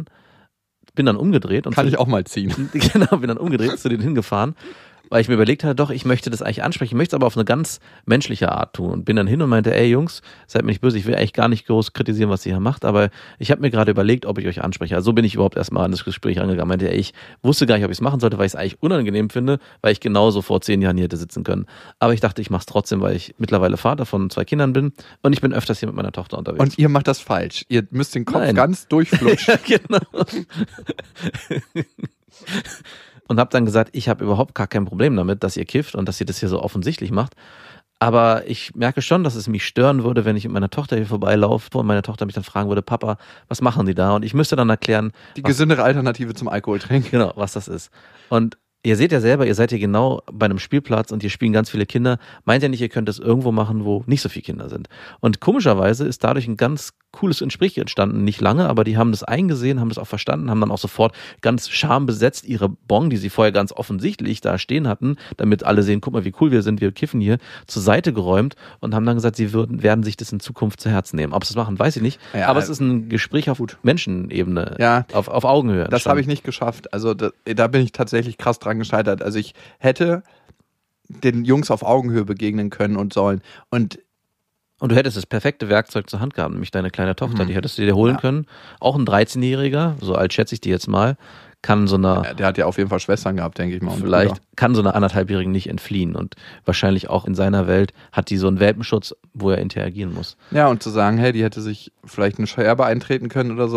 bin dann umgedreht. Und Kann zu, ich auch mal ziehen. Genau, bin dann umgedreht, zu denen hingefahren. Weil ich mir überlegt hatte, doch, ich möchte das eigentlich ansprechen, ich möchte es aber auf eine ganz menschliche Art tun. Und bin dann hin und meinte, ey Jungs, seid mir nicht böse, ich will eigentlich gar nicht groß kritisieren, was ihr hier macht, aber ich habe mir gerade überlegt, ob ich euch anspreche. Also so bin ich überhaupt erstmal an das Gespräch angegangen. Meinte, ey, ich wusste gar nicht, ob ich es machen sollte, weil ich es eigentlich unangenehm finde, weil ich genauso vor zehn Jahren hier hätte sitzen können. Aber ich dachte, ich mache es trotzdem, weil ich mittlerweile Vater von zwei Kindern bin und ich bin öfters hier mit meiner Tochter unterwegs. Und ihr macht das falsch. Ihr müsst den Kopf Nein. ganz durchflutschen. Ja, genau. Und habe dann gesagt, ich habe überhaupt gar kein Problem damit, dass ihr kifft und dass ihr das hier so offensichtlich macht. Aber ich merke schon, dass es mich stören würde, wenn ich mit meiner Tochter hier vorbeilaufe und meine Tochter mich dann fragen würde, Papa, was machen die da? Und ich müsste dann erklären... Die was, gesündere Alternative zum Alkohol trinken. Genau, was das ist. Und ihr seht ja selber, ihr seid hier genau bei einem Spielplatz und hier spielen ganz viele Kinder. Meint ihr nicht, ihr könnt das irgendwo machen, wo nicht so viele Kinder sind? Und komischerweise ist dadurch ein ganz cooles Gespräch entstanden. Nicht lange, aber die haben das eingesehen, haben das auch verstanden, haben dann auch sofort ganz schambesetzt ihre Bon, die sie vorher ganz offensichtlich da stehen hatten, damit alle sehen, guck mal, wie cool wir sind, wir kiffen hier, zur Seite geräumt und haben dann gesagt, sie würden, werden sich das in Zukunft zu Herzen nehmen. Ob sie das machen, weiß ich nicht. Ja, aber es ist ein Gespräch auf gut. Menschenebene, ja, auf, auf Augenhöhe. Das habe ich nicht geschafft. Also da, da bin ich tatsächlich krass dran gescheitert. Also ich hätte den Jungs auf Augenhöhe begegnen können und sollen. Und Und du hättest das perfekte Werkzeug zur Hand gehabt, nämlich deine kleine Tochter, mhm. die hättest du dir holen ja. können. Auch ein dreizehnjähriger, so alt schätze ich die jetzt mal, kann so einer... Ja, der hat ja auf jeden Fall Schwestern gehabt, denke ich mal. Vielleicht Bruder. Kann so einer anderthalbjährigen nicht entfliehen und wahrscheinlich auch in seiner Welt hat die so einen Welpenschutz, wo er interagieren muss. Ja, und zu sagen, hey, die hätte sich vielleicht eine Scherbe eintreten können oder so.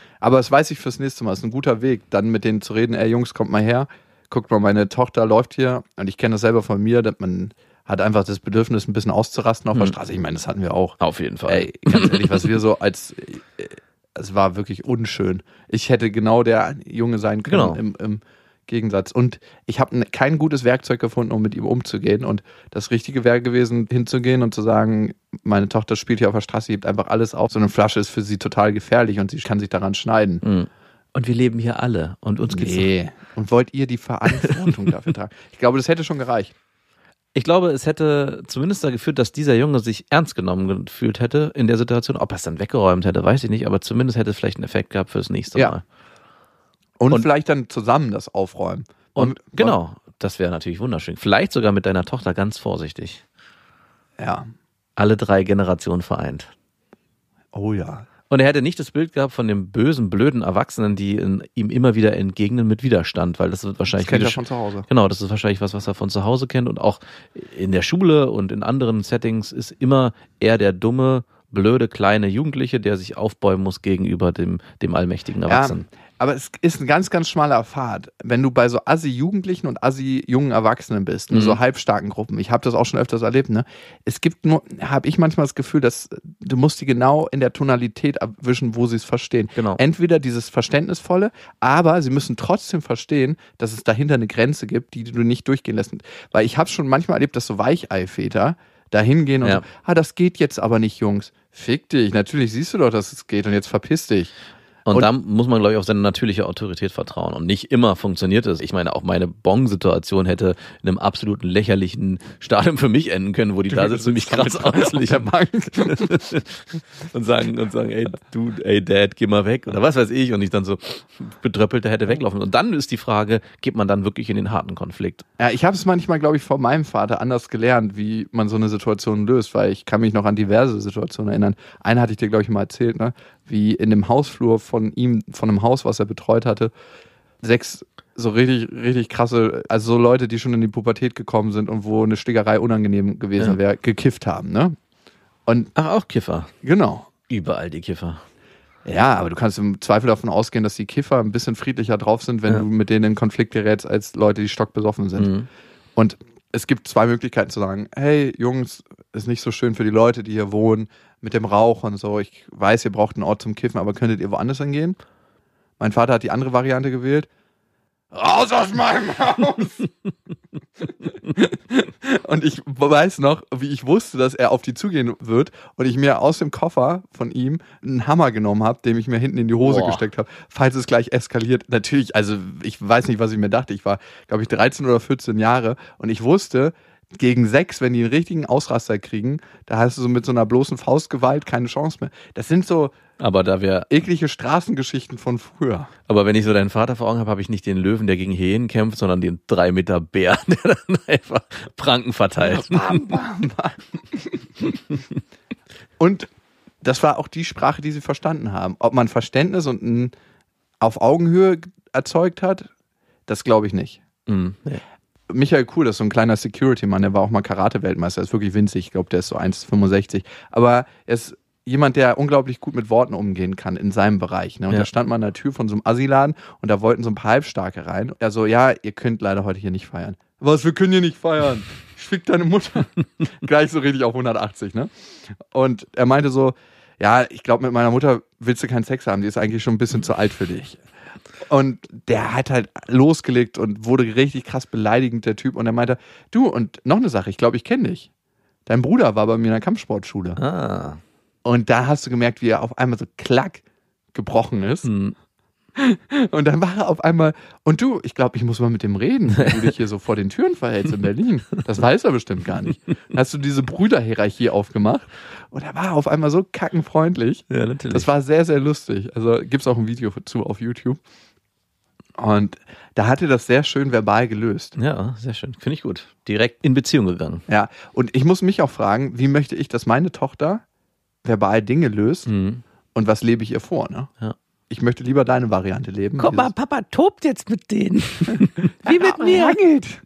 Aber das weiß ich fürs nächste Mal. Das ist ein guter Weg, dann mit denen zu reden, ey Jungs, kommt mal her. Guckt mal, meine Tochter läuft hier. Und ich kenne das selber von mir, dass man hat einfach das Bedürfnis, ein bisschen auszurasten auf der Hm. Straße. Ich meine, das hatten wir auch. Auf jeden Fall. Ey, ganz ehrlich, was wir so als, äh, es war wirklich unschön. Ich hätte genau der Junge sein können Genau. im, im Gegensatz. Und ich habe kein gutes Werkzeug gefunden, um mit ihm umzugehen. Und das Richtige wäre gewesen, hinzugehen und zu sagen, meine Tochter spielt hier auf der Straße, hebt einfach alles auf. So eine Flasche ist für sie total gefährlich und sie kann sich daran schneiden. Mhm. Und wir leben hier alle und uns geht's. Nee. Und wollt ihr die Verantwortung dafür tragen? Ich glaube, das hätte schon gereicht. Ich glaube, es hätte zumindest dazu geführt, dass dieser Junge sich ernst genommen gefühlt hätte in der Situation. Ob er es dann weggeräumt hätte, weiß ich nicht, aber zumindest hätte es vielleicht einen Effekt gehabt fürs nächste Ja. Mal. Und, Und- vielleicht dann zusammen das aufräumen. Und genau, das wäre natürlich wunderschön. Vielleicht sogar mit deiner Tochter ganz vorsichtig. Ja. Alle drei Generationen vereint. Oh ja. Und er hätte nicht das Bild gehabt von dem bösen, blöden Erwachsenen, die in, ihm immer wieder entgegnen mit Widerstand, weil das wird Das wahrscheinlich kennt er viele- von zu Hause. Genau, das ist wahrscheinlich was, was er von zu Hause kennt und auch in der Schule und in anderen Settings ist immer er der dumme, blöde, kleine Jugendliche, der sich aufbäumen muss gegenüber dem, dem allmächtigen Erwachsenen. Ja, aber es ist ein ganz, ganz schmaler Pfad. Wenn du bei so Assi-Jugendlichen und Assi-jungen Erwachsenen bist, in Mhm. so halbstarken Gruppen, ich habe das auch schon öfters erlebt, ne? Es gibt nur, habe ich manchmal das Gefühl, dass du musst die genau in der Tonalität erwischen, wo sie es verstehen. Genau. Entweder dieses Verständnisvolle, aber sie müssen trotzdem verstehen, dass es dahinter eine Grenze gibt, die du nicht durchgehen lässt. Weil ich habe schon manchmal erlebt, dass so Weichei-Väter da hingehen und Ja. so, ah, das geht jetzt aber nicht, Jungs. Fick dich, natürlich siehst du doch, dass es geht und jetzt verpiss dich. Und, Und- da muss man, glaube ich, auf seine natürliche Autorität vertrauen. Und nicht immer funktioniert es. Ich meine, auch meine Bong-Situation hätte in einem absoluten lächerlichen Stadium für mich enden können, wo die da sitzen und mich krass ausliefern und sagen, und sagen, ey, du, ey, Dad, geh mal weg oder was weiß ich. Und ich dann so betröppelter hätte weglaufen. Und dann ist die Frage, geht man dann wirklich in den harten Konflikt? Ja, ich habe es manchmal, glaube ich, von meinem Vater anders gelernt, wie man so eine Situation löst, weil ich kann mich noch an diverse Situationen erinnern. Eine hatte ich dir, glaube ich, mal erzählt, ne? Wie in dem Hausflur von ihm, von einem Haus, was er betreut hatte, sechs so richtig, richtig krasse, also so Leute, die schon in die Pubertät gekommen sind und wo eine Schlägerei unangenehm gewesen Ja. wäre, gekifft haben, ne? Und Ach, auch Kiffer. genau. Überall die Kiffer. Ja, aber du kannst im Zweifel davon ausgehen, dass die Kiffer ein bisschen friedlicher drauf sind, wenn Ja. du mit denen in Konflikt gerätst, als Leute, die stockbesoffen sind. Mhm. Und es gibt zwei Möglichkeiten zu sagen, hey Jungs, ist nicht so schön für die Leute, die hier wohnen, mit dem Rauch und so. Ich weiß, ihr braucht einen Ort zum Kiffen, aber könntet ihr woanders hingehen? Mein Vater hat die andere Variante gewählt. Raus aus meinem Haus! Und ich weiß noch, wie ich wusste, dass er auf die zugehen wird und ich mir aus dem Koffer von ihm einen Hammer genommen habe, den ich mir hinten in die Hose Boah. gesteckt habe, falls es gleich eskaliert. Natürlich, also ich weiß nicht, was ich mir dachte. Ich war, glaube ich, dreizehn oder vierzehn Jahre und ich wusste, gegen sechs, wenn die einen richtigen Ausraster kriegen, da hast du so mit so einer bloßen Faustgewalt keine Chance mehr. Das sind so Aber da wir eklige Straßengeschichten von früher. Aber wenn ich so deinen Vater vor Augen habe, habe ich nicht den Löwen, der gegen Hyänen kämpft, sondern den drei Meter Bär, der dann einfach Pranken verteilt. Bam, bam, bam. Und das war auch die Sprache, die sie verstanden haben. Ob man Verständnis und ein auf Augenhöhe erzeugt hat, das glaube ich nicht. Mhm. Nee. Michael Kuhl, das ist so ein kleiner Security-Mann, der war auch mal Karate-Weltmeister, ist wirklich winzig, ich glaube, der ist so eins Komma fünfundsechzig. Aber er ist jemand, der unglaublich gut mit Worten umgehen kann in seinem Bereich. Ne? Und Ja. da stand man an der Tür von so einem Assi-Laden und da wollten so ein paar Halbstarke rein. Er so, ja, ihr könnt leider heute hier nicht feiern. Was, wir können hier nicht feiern? Ich fick deine Mutter. Gleich so richtig auf hundertachtzig, ne? Und er meinte so, ja, ich glaube, mit meiner Mutter willst du keinen Sex haben, die ist eigentlich schon ein bisschen zu alt für dich. Und der hat halt losgelegt und wurde richtig krass beleidigend, der Typ. Und er meinte, du, und noch eine Sache, ich glaube, ich kenne dich. Dein Bruder war bei mir in der Kampfsportschule. Ah. Und da hast du gemerkt, wie er auf einmal so klack gebrochen ist. Mhm. Und dann war er auf einmal, und du, ich glaube, ich muss mal mit dem reden, wie du dich hier so vor den Türen verhältst in Berlin. Das weiß er bestimmt gar nicht. Dann hast du diese Brüderhierarchie aufgemacht und er war auf einmal so kackenfreundlich. Ja, natürlich. Das war sehr, sehr lustig. Also gibt es auch ein Video zu auf YouTube. Und da hat er das sehr schön verbal gelöst. Ja, sehr schön. Finde ich gut. Direkt in Beziehung gegangen. Ja, und ich muss mich auch fragen, wie möchte ich, dass meine Tochter verbal Dinge löst Mhm. und was lebe ich ihr vor, ne? Ja. Ich möchte lieber deine Variante leben. Guck mal, Dieses- Papa tobt jetzt mit denen. Wie mit mir. Rangelt.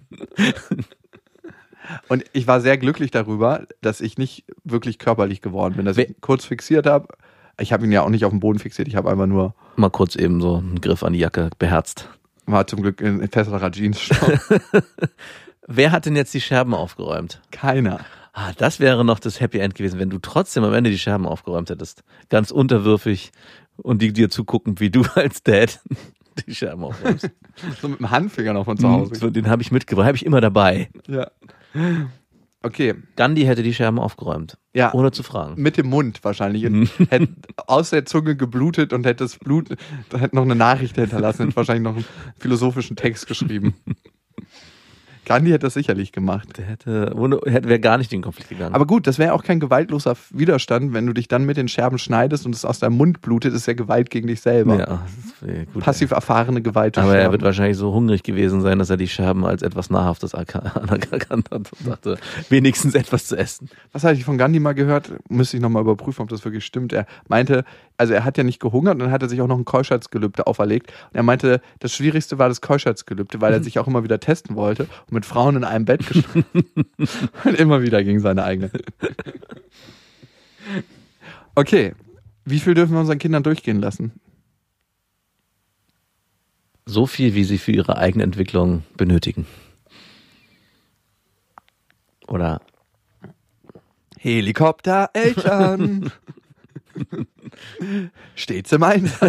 Und ich war sehr glücklich darüber, dass ich nicht wirklich körperlich geworden bin, dass Wer- ich kurz fixiert habe, Ich habe ihn ja auch nicht auf den Boden fixiert, ich habe einfach nur... Mal kurz eben so einen Griff an die Jacke beherzt. War zum Glück in festerer Jeans-Stoff. Wer hat denn jetzt die Scherben aufgeräumt? Keiner. Ah, das wäre noch das Happy End gewesen, wenn du trotzdem am Ende die Scherben aufgeräumt hättest. Ganz unterwürfig und die dir zugucken, wie du als Dad die Scherben aufräumst. So mit dem Handfinger noch von zu Hause. So, den habe ich mitgebracht, habe ich immer dabei. Ja. Okay. Gandhi hätte die Scherben aufgeräumt. Ja. Ohne zu fragen. Mit dem Mund wahrscheinlich. Und hätte aus der Zunge geblutet und hätte das Blut, hätte noch eine Nachricht hinterlassen, hätte wahrscheinlich noch einen philosophischen Text geschrieben. Gandhi hätte das sicherlich gemacht. Der hätte, ohne, hätte wäre gar nicht in den Konflikt gegangen. Aber gut, das wäre auch kein gewaltloser Widerstand, wenn du dich dann mit den Scherben schneidest und es aus deinem Mund blutet, ist ja Gewalt gegen dich selber. Ja, das wäre gut. Passiv erfahrene Gewalt. Aber Scherben. er wird wahrscheinlich so hungrig gewesen sein, dass er die Scherben als etwas Nahrhaftes anerkannt hat und dachte, wenigstens etwas zu essen. Was habe ich von Gandhi mal gehört? Müsste ich nochmal überprüfen, ob das wirklich stimmt. Er meinte, also er hat ja nicht gehungert und dann hat er sich auch noch ein Keuschheitsgelübde auferlegt. Und er meinte, das Schwierigste war das Keuschheitsgelübde, weil er sich auch immer wieder testen wollte und mit Frauen in einem Bett geschlafen und immer wieder gegen seine eigene. Okay, wie viel dürfen wir unseren Kindern durchgehen lassen? So viel, wie sie für ihre eigene Entwicklung benötigen. Oder Helikoptereltern. Stets im Einsatz.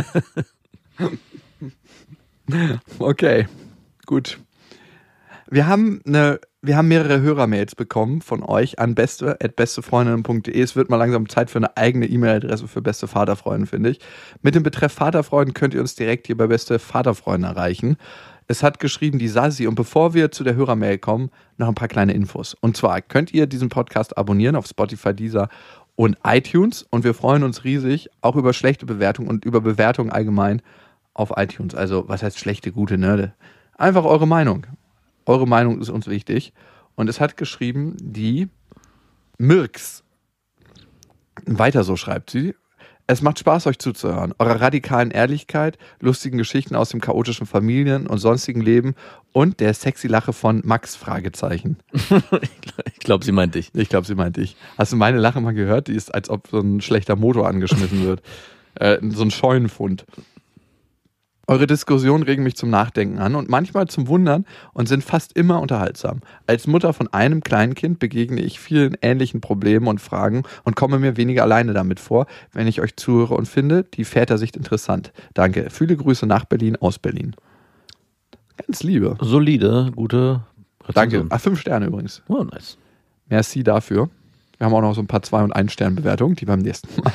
Okay, gut. Wir haben eine, wir haben mehrere Hörermails bekommen von euch an beste at bestefreundinnen punkt de. Es wird mal langsam Zeit für eine eigene E-Mail-Adresse für beste Vaterfreuden, finde ich. Mit dem Betreff Vaterfreuden könnt ihr uns direkt hier bei beste Vaterfreuden erreichen. Es hat geschrieben die Sasi, und bevor wir zu der Hörermail kommen, noch ein paar kleine Infos. Und zwar könnt ihr diesen Podcast abonnieren auf Spotify, Deezer und iTunes, und wir freuen uns riesig auch über schlechte Bewertungen und über Bewertungen allgemein auf iTunes. Also was heißt schlechte, gute, ne? Einfach eure Meinung. Eure Meinung ist uns wichtig. Und es hat geschrieben die Mirks. Weiter so schreibt sie. Es macht Spaß, euch zuzuhören. Eurer radikalen Ehrlichkeit, lustigen Geschichten aus dem chaotischen Familien- und sonstigen Leben und der sexy Lache von Max, Fragezeichen. ich glaube, sie meint dich. Ich glaube, sie meint dich. Hast du meine Lache mal gehört? Die ist, als ob so ein schlechter Motor angeschmissen wird. äh, so ein Scheunenfund. Eure Diskussionen regen mich zum Nachdenken an und manchmal zum Wundern und sind fast immer unterhaltsam. Als Mutter von einem Kleinkind begegne ich vielen ähnlichen Problemen und Fragen und komme mir weniger alleine damit vor, wenn ich euch zuhöre, und finde die Vätersicht interessant. Danke. Viele Grüße nach Berlin, aus Berlin. Ganz liebe. Solide, gute Danke. Rezension. Ach, fünf Sterne übrigens. Oh, nice. Merci dafür. Wir haben auch noch so ein paar Zwei- und Ein-Stern-Bewertungen, die beim nächsten Mal.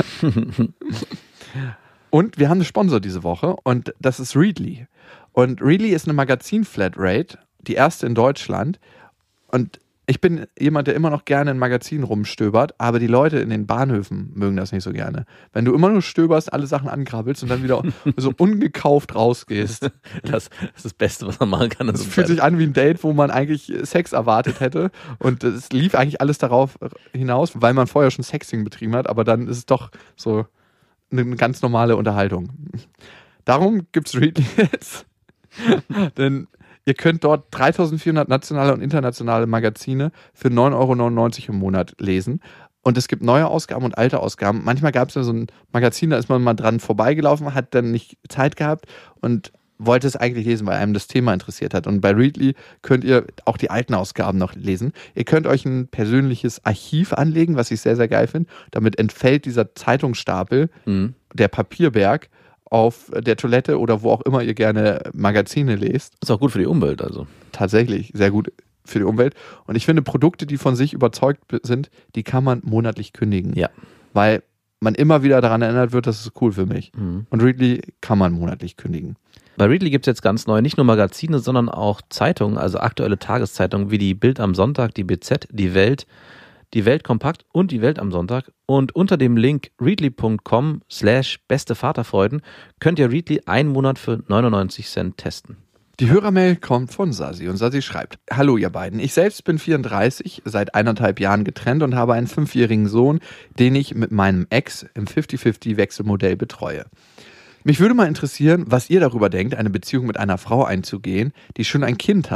Und wir haben einen Sponsor diese Woche, und das ist Readly. Und Readly ist eine Magazin-Flatrate, die erste in Deutschland. Und ich bin jemand, der immer noch gerne in Magazinen rumstöbert, aber die Leute in den Bahnhöfen mögen das nicht so gerne. Wenn du immer nur stöberst, alle Sachen ankrabbelst und dann wieder so ungekauft rausgehst. Das ist das Beste, was man machen kann. Es fühlt sich an wie ein Date, wo man eigentlich Sex erwartet hätte. Und es lief eigentlich alles darauf hinaus, weil man vorher schon Sexting betrieben hat, aber dann ist es doch so eine ganz normale Unterhaltung. Darum gibt's Readly jetzt. Denn ihr könnt dort dreitausendvierhundert nationale und internationale Magazine für neun Euro neunundneunzig im Monat lesen. Und es gibt neue Ausgaben und alte Ausgaben. Manchmal gab es ja so ein Magazin, da ist man mal dran vorbeigelaufen, hat dann nicht Zeit gehabt und wollte es eigentlich lesen, weil einem das Thema interessiert hat. Und bei Readly könnt ihr auch die alten Ausgaben noch lesen. Ihr könnt euch ein persönliches Archiv anlegen, was ich sehr, sehr geil finde. Damit entfällt dieser Zeitungsstapel, mhm. der Papierberg, auf der Toilette oder wo auch immer ihr gerne Magazine lest. Ist auch gut für die Umwelt, also. Tatsächlich, sehr gut für die Umwelt. Und ich finde, Produkte, die von sich überzeugt sind, die kann man monatlich kündigen. Ja. Weil man immer wieder daran erinnert wird, das ist cool für mich. Mhm. Und Readly kann man monatlich kündigen. Bei Readly gibt es jetzt ganz neu nicht nur Magazine, sondern auch Zeitungen, also aktuelle Tageszeitungen wie die Bild am Sonntag, die B Z, die Welt, die Welt Kompakt und die Welt am Sonntag. Und unter dem Link readly.com slash beste Vaterfreuden könnt ihr Readly einen Monat für neunundneunzig Cent testen. Die Hörermail kommt von Sasi und Sasi schreibt: Hallo ihr beiden, ich selbst bin vierunddreißig, seit eineinhalb Jahren getrennt und habe einen fünfjährigen Sohn, den ich mit meinem Ex im fünfzig fünfzig Wechselmodell betreue. Mich würde mal interessieren, was ihr darüber denkt, eine Beziehung mit einer Frau einzugehen, die schon ein Kind hat.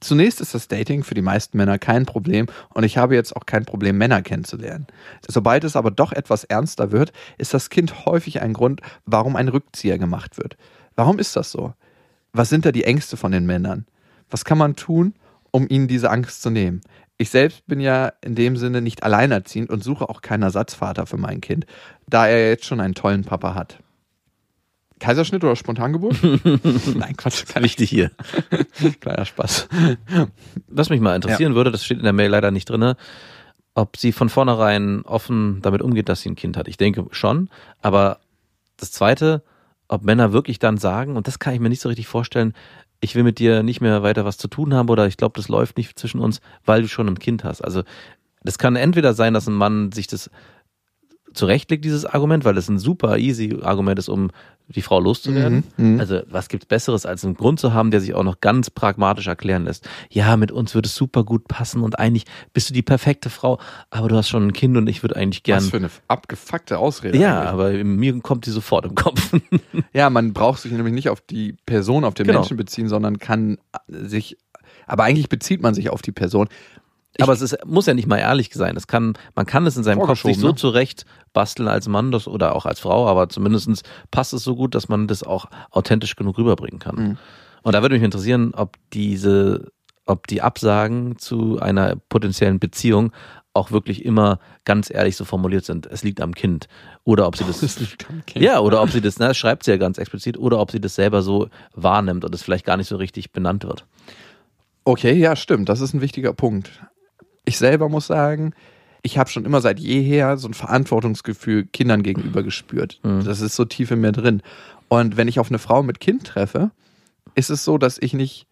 Zunächst ist das Dating für die meisten Männer kein Problem und ich habe jetzt auch kein Problem, Männer kennenzulernen. Sobald es aber doch etwas ernster wird, ist das Kind häufig ein Grund, warum ein Rückzieher gemacht wird. Warum ist das so? Was sind da die Ängste von den Männern? Was kann man tun, um ihnen diese Angst zu nehmen? Ich selbst bin ja in dem Sinne nicht alleinerziehend und suche auch keinen Ersatzvater für mein Kind, da er jetzt schon einen tollen Papa hat. Kaiserschnitt oder Spontangeburt? Nein, Quatsch. Wichtig hier. Kleiner Spaß. Was mich mal interessieren ja. würde, das steht in der Mail leider nicht drin, ob sie von vornherein offen damit umgeht, dass sie ein Kind hat. Ich denke schon, aber das Zweite, ob Männer wirklich dann sagen, und das kann ich mir nicht so richtig vorstellen, ich will mit dir nicht mehr weiter was zu tun haben oder ich glaube, das läuft nicht zwischen uns, weil du schon ein Kind hast. Also das kann entweder sein, dass ein Mann sich das zurechtlegt, dieses Argument, weil das ein super easy Argument ist, um die Frau loszuwerden. Mhm, also was gibt's Besseres, als einen Grund zu haben, der sich auch noch ganz pragmatisch erklären lässt. Ja, mit uns würde es super gut passen und eigentlich bist du die perfekte Frau, aber du hast schon ein Kind und ich würde eigentlich gern... Was für eine abgefuckte Ausrede. Ja, eigentlich. Aber mir kommt die sofort im Kopf. Ja, man braucht sich nämlich nicht auf die Person, auf den genau. Menschen beziehen, sondern kann sich... Aber eigentlich bezieht man sich auf die Person. Ich aber es ist, muss ja nicht mal ehrlich sein. Es kann, man kann es in seinem Kopf sich so ne? zurecht basteln als Mann das, oder auch als Frau, aber zumindest passt es so gut, dass man das auch authentisch genug rüberbringen kann. Mhm. Und da würde mich interessieren, ob diese, ob die Absagen zu einer potenziellen Beziehung auch wirklich immer ganz ehrlich so formuliert sind. Es liegt am Kind. Oder ob sie das, das liegt am Kind. Ja, oder ob sie das, na, das schreibt sie ja ganz explizit, oder ob sie das selber so wahrnimmt und es vielleicht gar nicht so richtig benannt wird. Okay, ja, stimmt. Das ist ein wichtiger Punkt. Ich selber muss sagen, ich habe schon immer seit jeher so ein Verantwortungsgefühl Kindern gegenüber gespürt. Mhm. Das ist so tief in mir drin. Und wenn ich auf eine Frau mit Kind treffe, ist es so, dass ich nicht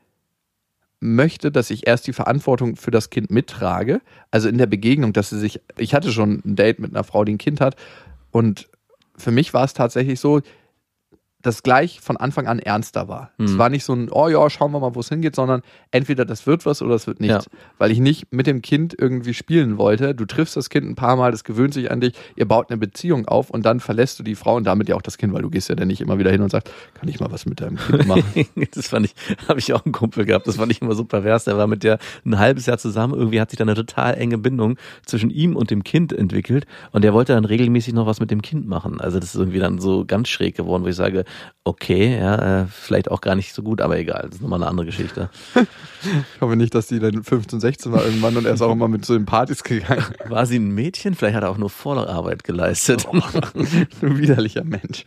möchte, dass ich erst die Verantwortung für das Kind mittrage. Also in der Begegnung, dass sie sich, ich hatte schon ein Date mit einer Frau, die ein Kind hat. Und für mich war es tatsächlich so, das gleich von Anfang an ernster war. Es mhm. war nicht so ein, oh ja, schauen wir mal, wo es hingeht, sondern entweder das wird was oder es wird nichts. Ja. Weil ich nicht mit dem Kind irgendwie spielen wollte. Du triffst das Kind ein paar Mal, das gewöhnt sich an dich, ihr baut eine Beziehung auf und dann verlässt du die Frau und damit ja auch das Kind, weil du gehst ja dann nicht immer wieder hin und sagst, kann ich mal was mit deinem Kind machen? Das fand ich, habe ich auch einen Kumpel gehabt, das fand ich immer so pervers, der war mit der ein halbes Jahr zusammen, irgendwie hat sich dann eine total enge Bindung zwischen ihm und dem Kind entwickelt und der wollte dann regelmäßig noch was mit dem Kind machen. Also das ist irgendwie dann so ganz schräg geworden, wo ich sage, okay, ja, äh, vielleicht auch gar nicht so gut, aber egal, das ist nochmal eine andere Geschichte. Ich hoffe nicht, dass die dann fünfzehn, sechzehn war irgendwann und er ist auch immer mit so den Partys gegangen. War sie ein Mädchen? Vielleicht hat er auch nur Vorarbeit geleistet. Oh, ein widerlicher Mensch.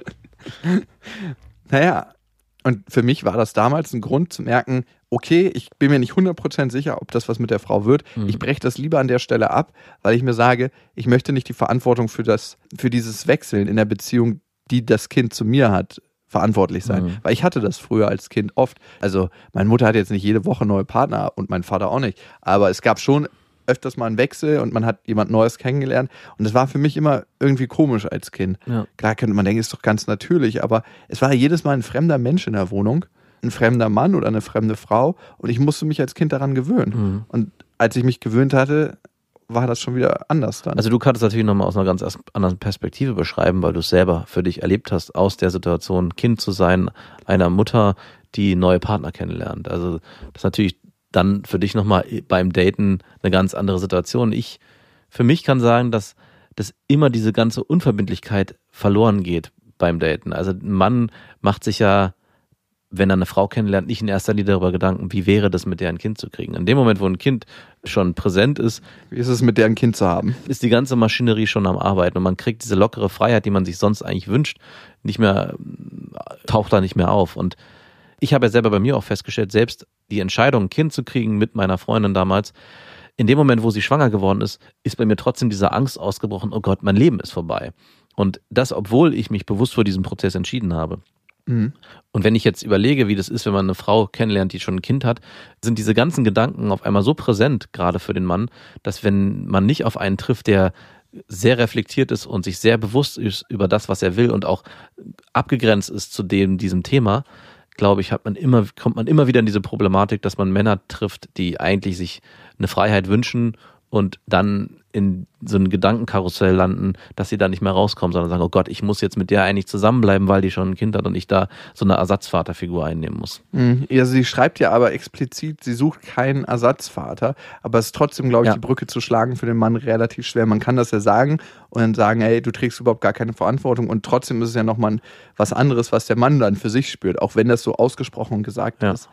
Naja, und für mich war das damals ein Grund zu merken, okay, ich bin mir nicht hundert Prozent sicher, ob das was mit der Frau wird. Mhm. Ich breche das lieber an der Stelle ab, weil ich mir sage, ich möchte nicht die Verantwortung für das, für dieses Wechseln in der Beziehung, die das Kind zu mir hat, verantwortlich sein. Mhm. Weil ich hatte das früher als Kind oft. Also meine Mutter hatte jetzt nicht jede Woche neue Partner und mein Vater auch nicht. Aber es gab schon öfters mal einen Wechsel und man hat jemand Neues kennengelernt. Und das war für mich immer irgendwie komisch als Kind. Ja. Klar könnte man denken, ist doch ganz natürlich. Aber es war jedes Mal ein fremder Mensch in der Wohnung. Ein fremder Mann oder eine fremde Frau. Und ich musste mich als Kind daran gewöhnen. Mhm. Und als ich mich gewöhnt hatte, war das schon wieder anders dann. Also du kannst es natürlich nochmal aus einer ganz anderen Perspektive beschreiben, weil du es selber für dich erlebt hast, aus der Situation Kind zu sein, einer Mutter, die neue Partner kennenlernt. Also das ist natürlich dann für dich nochmal beim Daten eine ganz andere Situation. Ich für mich kann sagen, dass, dass immer diese ganze Unverbindlichkeit verloren geht beim Daten. Also ein Mann macht sich ja, wenn er eine Frau kennenlernt, nicht in erster Linie darüber Gedanken, wie wäre das, mit der ein Kind zu kriegen. In dem Moment, wo ein Kind schon präsent ist, wie ist es, mit der ein Kind zu haben, ist die ganze Maschinerie schon am Arbeiten und man kriegt diese lockere Freiheit, die man sich sonst eigentlich wünscht, nicht mehr, taucht da nicht mehr auf. Und ich habe ja selber bei mir auch festgestellt, selbst die Entscheidung, ein Kind zu kriegen mit meiner Freundin damals, in dem Moment, wo sie schwanger geworden ist, ist bei mir trotzdem diese Angst ausgebrochen, oh Gott, mein Leben ist vorbei. Und das, obwohl ich mich bewusst für diesen Prozess entschieden habe. Mhm. Und wenn ich jetzt überlege, wie das ist, wenn man eine Frau kennenlernt, die schon ein Kind hat, sind diese ganzen Gedanken auf einmal so präsent, gerade für den Mann, dass wenn man nicht auf einen trifft, der sehr reflektiert ist und sich sehr bewusst ist über das, was er will und auch abgegrenzt ist zu dem, diesem Thema, glaube ich, hat man immer, kommt man immer wieder in diese Problematik, dass man Männer trifft, die eigentlich sich eine Freiheit wünschen und dann in so ein Gedankenkarussell landen, dass sie da nicht mehr rauskommen, sondern sagen, oh Gott, ich muss jetzt mit der eigentlich zusammenbleiben, weil die schon ein Kind hat und ich da so eine Ersatzvaterfigur einnehmen muss. Mhm. Ja, sie schreibt ja aber explizit, sie sucht keinen Ersatzvater, aber es ist trotzdem, glaube ich, Ja. die Brücke zu schlagen für den Mann relativ schwer. Man kann das ja sagen und dann sagen, ey, du trägst überhaupt gar keine Verantwortung und trotzdem ist es ja nochmal was anderes, was der Mann dann für sich spürt, auch wenn das so ausgesprochen gesagt Ja. ist.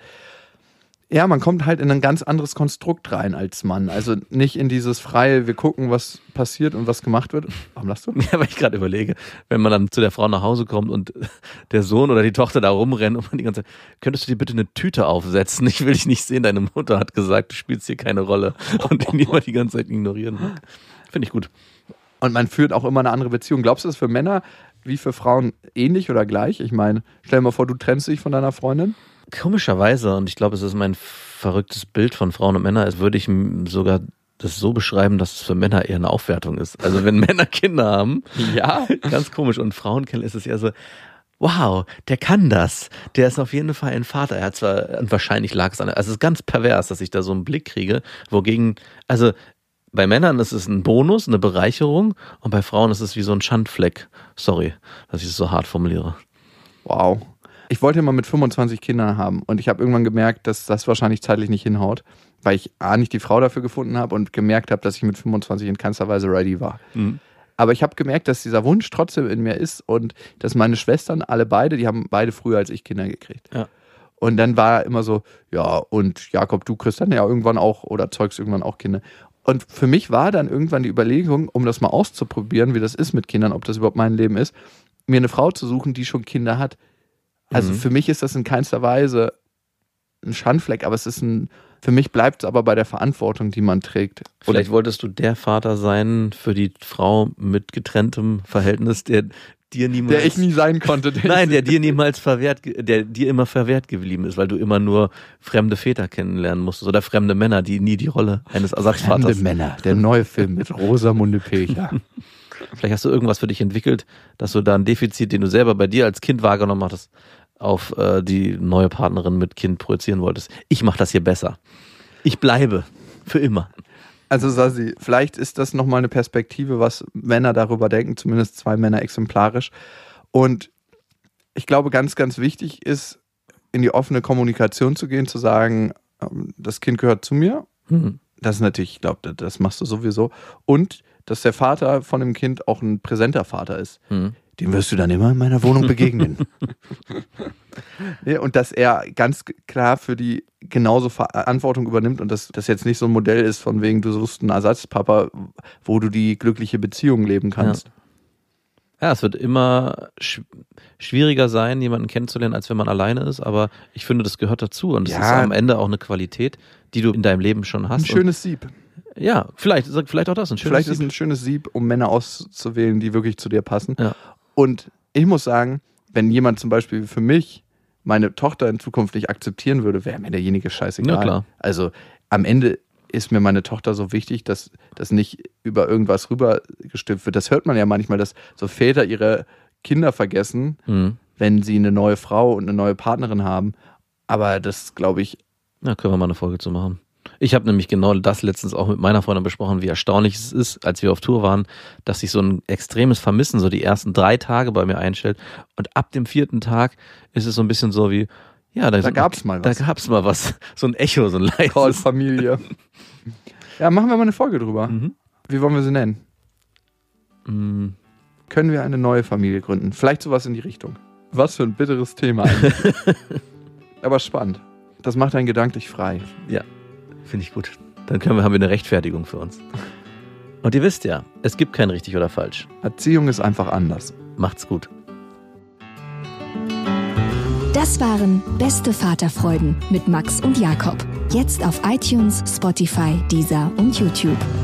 Ja, man kommt halt in ein ganz anderes Konstrukt rein als Mann. Also nicht in dieses freie, wir gucken, was passiert und was gemacht wird. Warum lachst du? Ja, weil ich gerade überlege, wenn man dann zu der Frau nach Hause kommt und der Sohn oder die Tochter da rumrennen und man die ganze Zeit, könntest du dir bitte eine Tüte aufsetzen? Ich will dich nicht sehen, deine Mutter hat gesagt, du spielst hier keine Rolle und den immer die ganze Zeit ignorieren. Finde ich gut. Und man führt auch immer eine andere Beziehung. Glaubst du, das ist für Männer wie für Frauen ähnlich oder gleich? Ich meine, stell dir mal vor, du trennst dich von deiner Freundin. Komischerweise, und ich glaube, es ist mein verrücktes Bild von Frauen und Männern, würde ich sogar das so beschreiben, dass es für Männer eher eine Aufwertung ist. Also wenn Männer Kinder haben, Ja. ganz komisch, und Frauen kennen, ist es eher so, wow, der kann das. Der ist auf jeden Fall ein Vater. Er hat zwar, und wahrscheinlich lag es an, also es ist ganz pervers, dass ich da so einen Blick kriege, wogegen, also bei Männern ist es ein Bonus, eine Bereicherung, und bei Frauen ist es wie so ein Schandfleck. Sorry, dass ich es so hart formuliere. Wow. Ich wollte immer mit fünfundzwanzig Kindern haben und ich habe irgendwann gemerkt, dass das wahrscheinlich zeitlich nicht hinhaut, weil ich A, nicht die Frau dafür gefunden habe und gemerkt habe, dass ich mit fünfundzwanzig in keinster Weise ready war. Mhm. Aber ich habe gemerkt, dass dieser Wunsch trotzdem in mir ist und dass meine Schwestern, alle beide, die haben beide früher als ich Kinder gekriegt. Ja. Und dann war immer so, ja, und Jakob, du kriegst dann ja irgendwann auch oder zeugst irgendwann auch Kinder. Und für mich war dann irgendwann die Überlegung, um das mal auszuprobieren, wie das ist mit Kindern, ob das überhaupt mein Leben ist, mir eine Frau zu suchen, die schon Kinder hat. Also Mhm. für mich ist das in keinster Weise ein Schandfleck, aber es ist ein, für mich bleibt es aber bei der Verantwortung, die man trägt. Vielleicht wolltest du der Vater sein für die Frau mit getrenntem Verhältnis, der dir niemals... Der ich nie sein konnte. Der Nein, der dir niemals verwehrt, ge- der dir immer verwehrt geblieben ist, weil du immer nur fremde Väter kennenlernen musstest oder fremde Männer, die nie die Rolle eines Ersatzvaters. Fremde Männer, der neue Film mit Rosamunde Pilcher. Vielleicht hast du irgendwas für dich entwickelt, dass du da ein Defizit, den du selber bei dir als Kind wahrgenommen hattest, auf äh, die neue Partnerin mit Kind projizieren wolltest. Ich mache das hier besser. Ich bleibe für immer. Also Sasi, vielleicht ist das nochmal eine Perspektive, was Männer darüber denken, zumindest zwei Männer exemplarisch. Und ich glaube, ganz, ganz wichtig ist, in die offene Kommunikation zu gehen, zu sagen, ähm, das Kind gehört zu mir. Hm. Das ist natürlich, ich glaube, das machst du sowieso. Und dass der Vater von dem Kind auch ein präsenter Vater ist. Hm. Dem wirst du dann immer in meiner Wohnung begegnen. Ja, und dass er ganz klar für die genauso Verantwortung übernimmt und dass das jetzt nicht so ein Modell ist, von wegen du suchst einen Ersatzpapa, wo du die glückliche Beziehung leben kannst. Ja. Ja, es wird immer sch- schwieriger sein, jemanden kennenzulernen, als wenn man alleine ist, aber ich finde, das gehört dazu und es Ja. ist am Ende auch eine Qualität, die du in deinem Leben schon hast. Ein schönes Sieb. Und, ja, vielleicht, vielleicht auch das, ein schönes Vielleicht ist Sieb. ein schönes Sieb, um Männer auszuwählen, die wirklich zu dir passen. Ja. Und ich muss sagen, wenn jemand zum Beispiel für mich meine Tochter in Zukunft nicht akzeptieren würde, wäre mir derjenige scheißegal. Ja, klar. Also am Ende ist mir meine Tochter so wichtig, dass das nicht über irgendwas rübergestülpt wird. Das hört man ja manchmal, dass so Väter ihre Kinder vergessen, Mhm. wenn sie eine neue Frau und eine neue Partnerin haben. Aber das, glaube ich, Ja, können wir mal eine Folge zu machen. Ich habe nämlich genau das letztens auch mit meiner Freundin besprochen, wie erstaunlich es ist, als wir auf Tour waren, dass sich so ein extremes Vermissen so die ersten drei Tage bei mir einstellt und ab dem vierten Tag ist es so ein bisschen so wie, ja, da, Da gab's mal was. Da gab's mal was. So ein Echo, so ein leises. Call Familie. Ja, machen wir mal eine Folge drüber. Mhm. Wie wollen wir sie nennen? Mhm. Können wir eine neue Familie gründen? Vielleicht sowas in die Richtung. Was für ein bitteres Thema eigentlich. Aber spannend. Das macht einen gedanklich frei. Ja, finde ich gut. Dann können wir, haben wir eine Rechtfertigung für uns. Und ihr wisst ja, es gibt kein richtig oder falsch. Erziehung ist einfach anders. Macht's gut. Das waren Beste Vaterfreuden mit Max und Jakob. Jetzt auf iTunes, Spotify, Deezer und YouTube.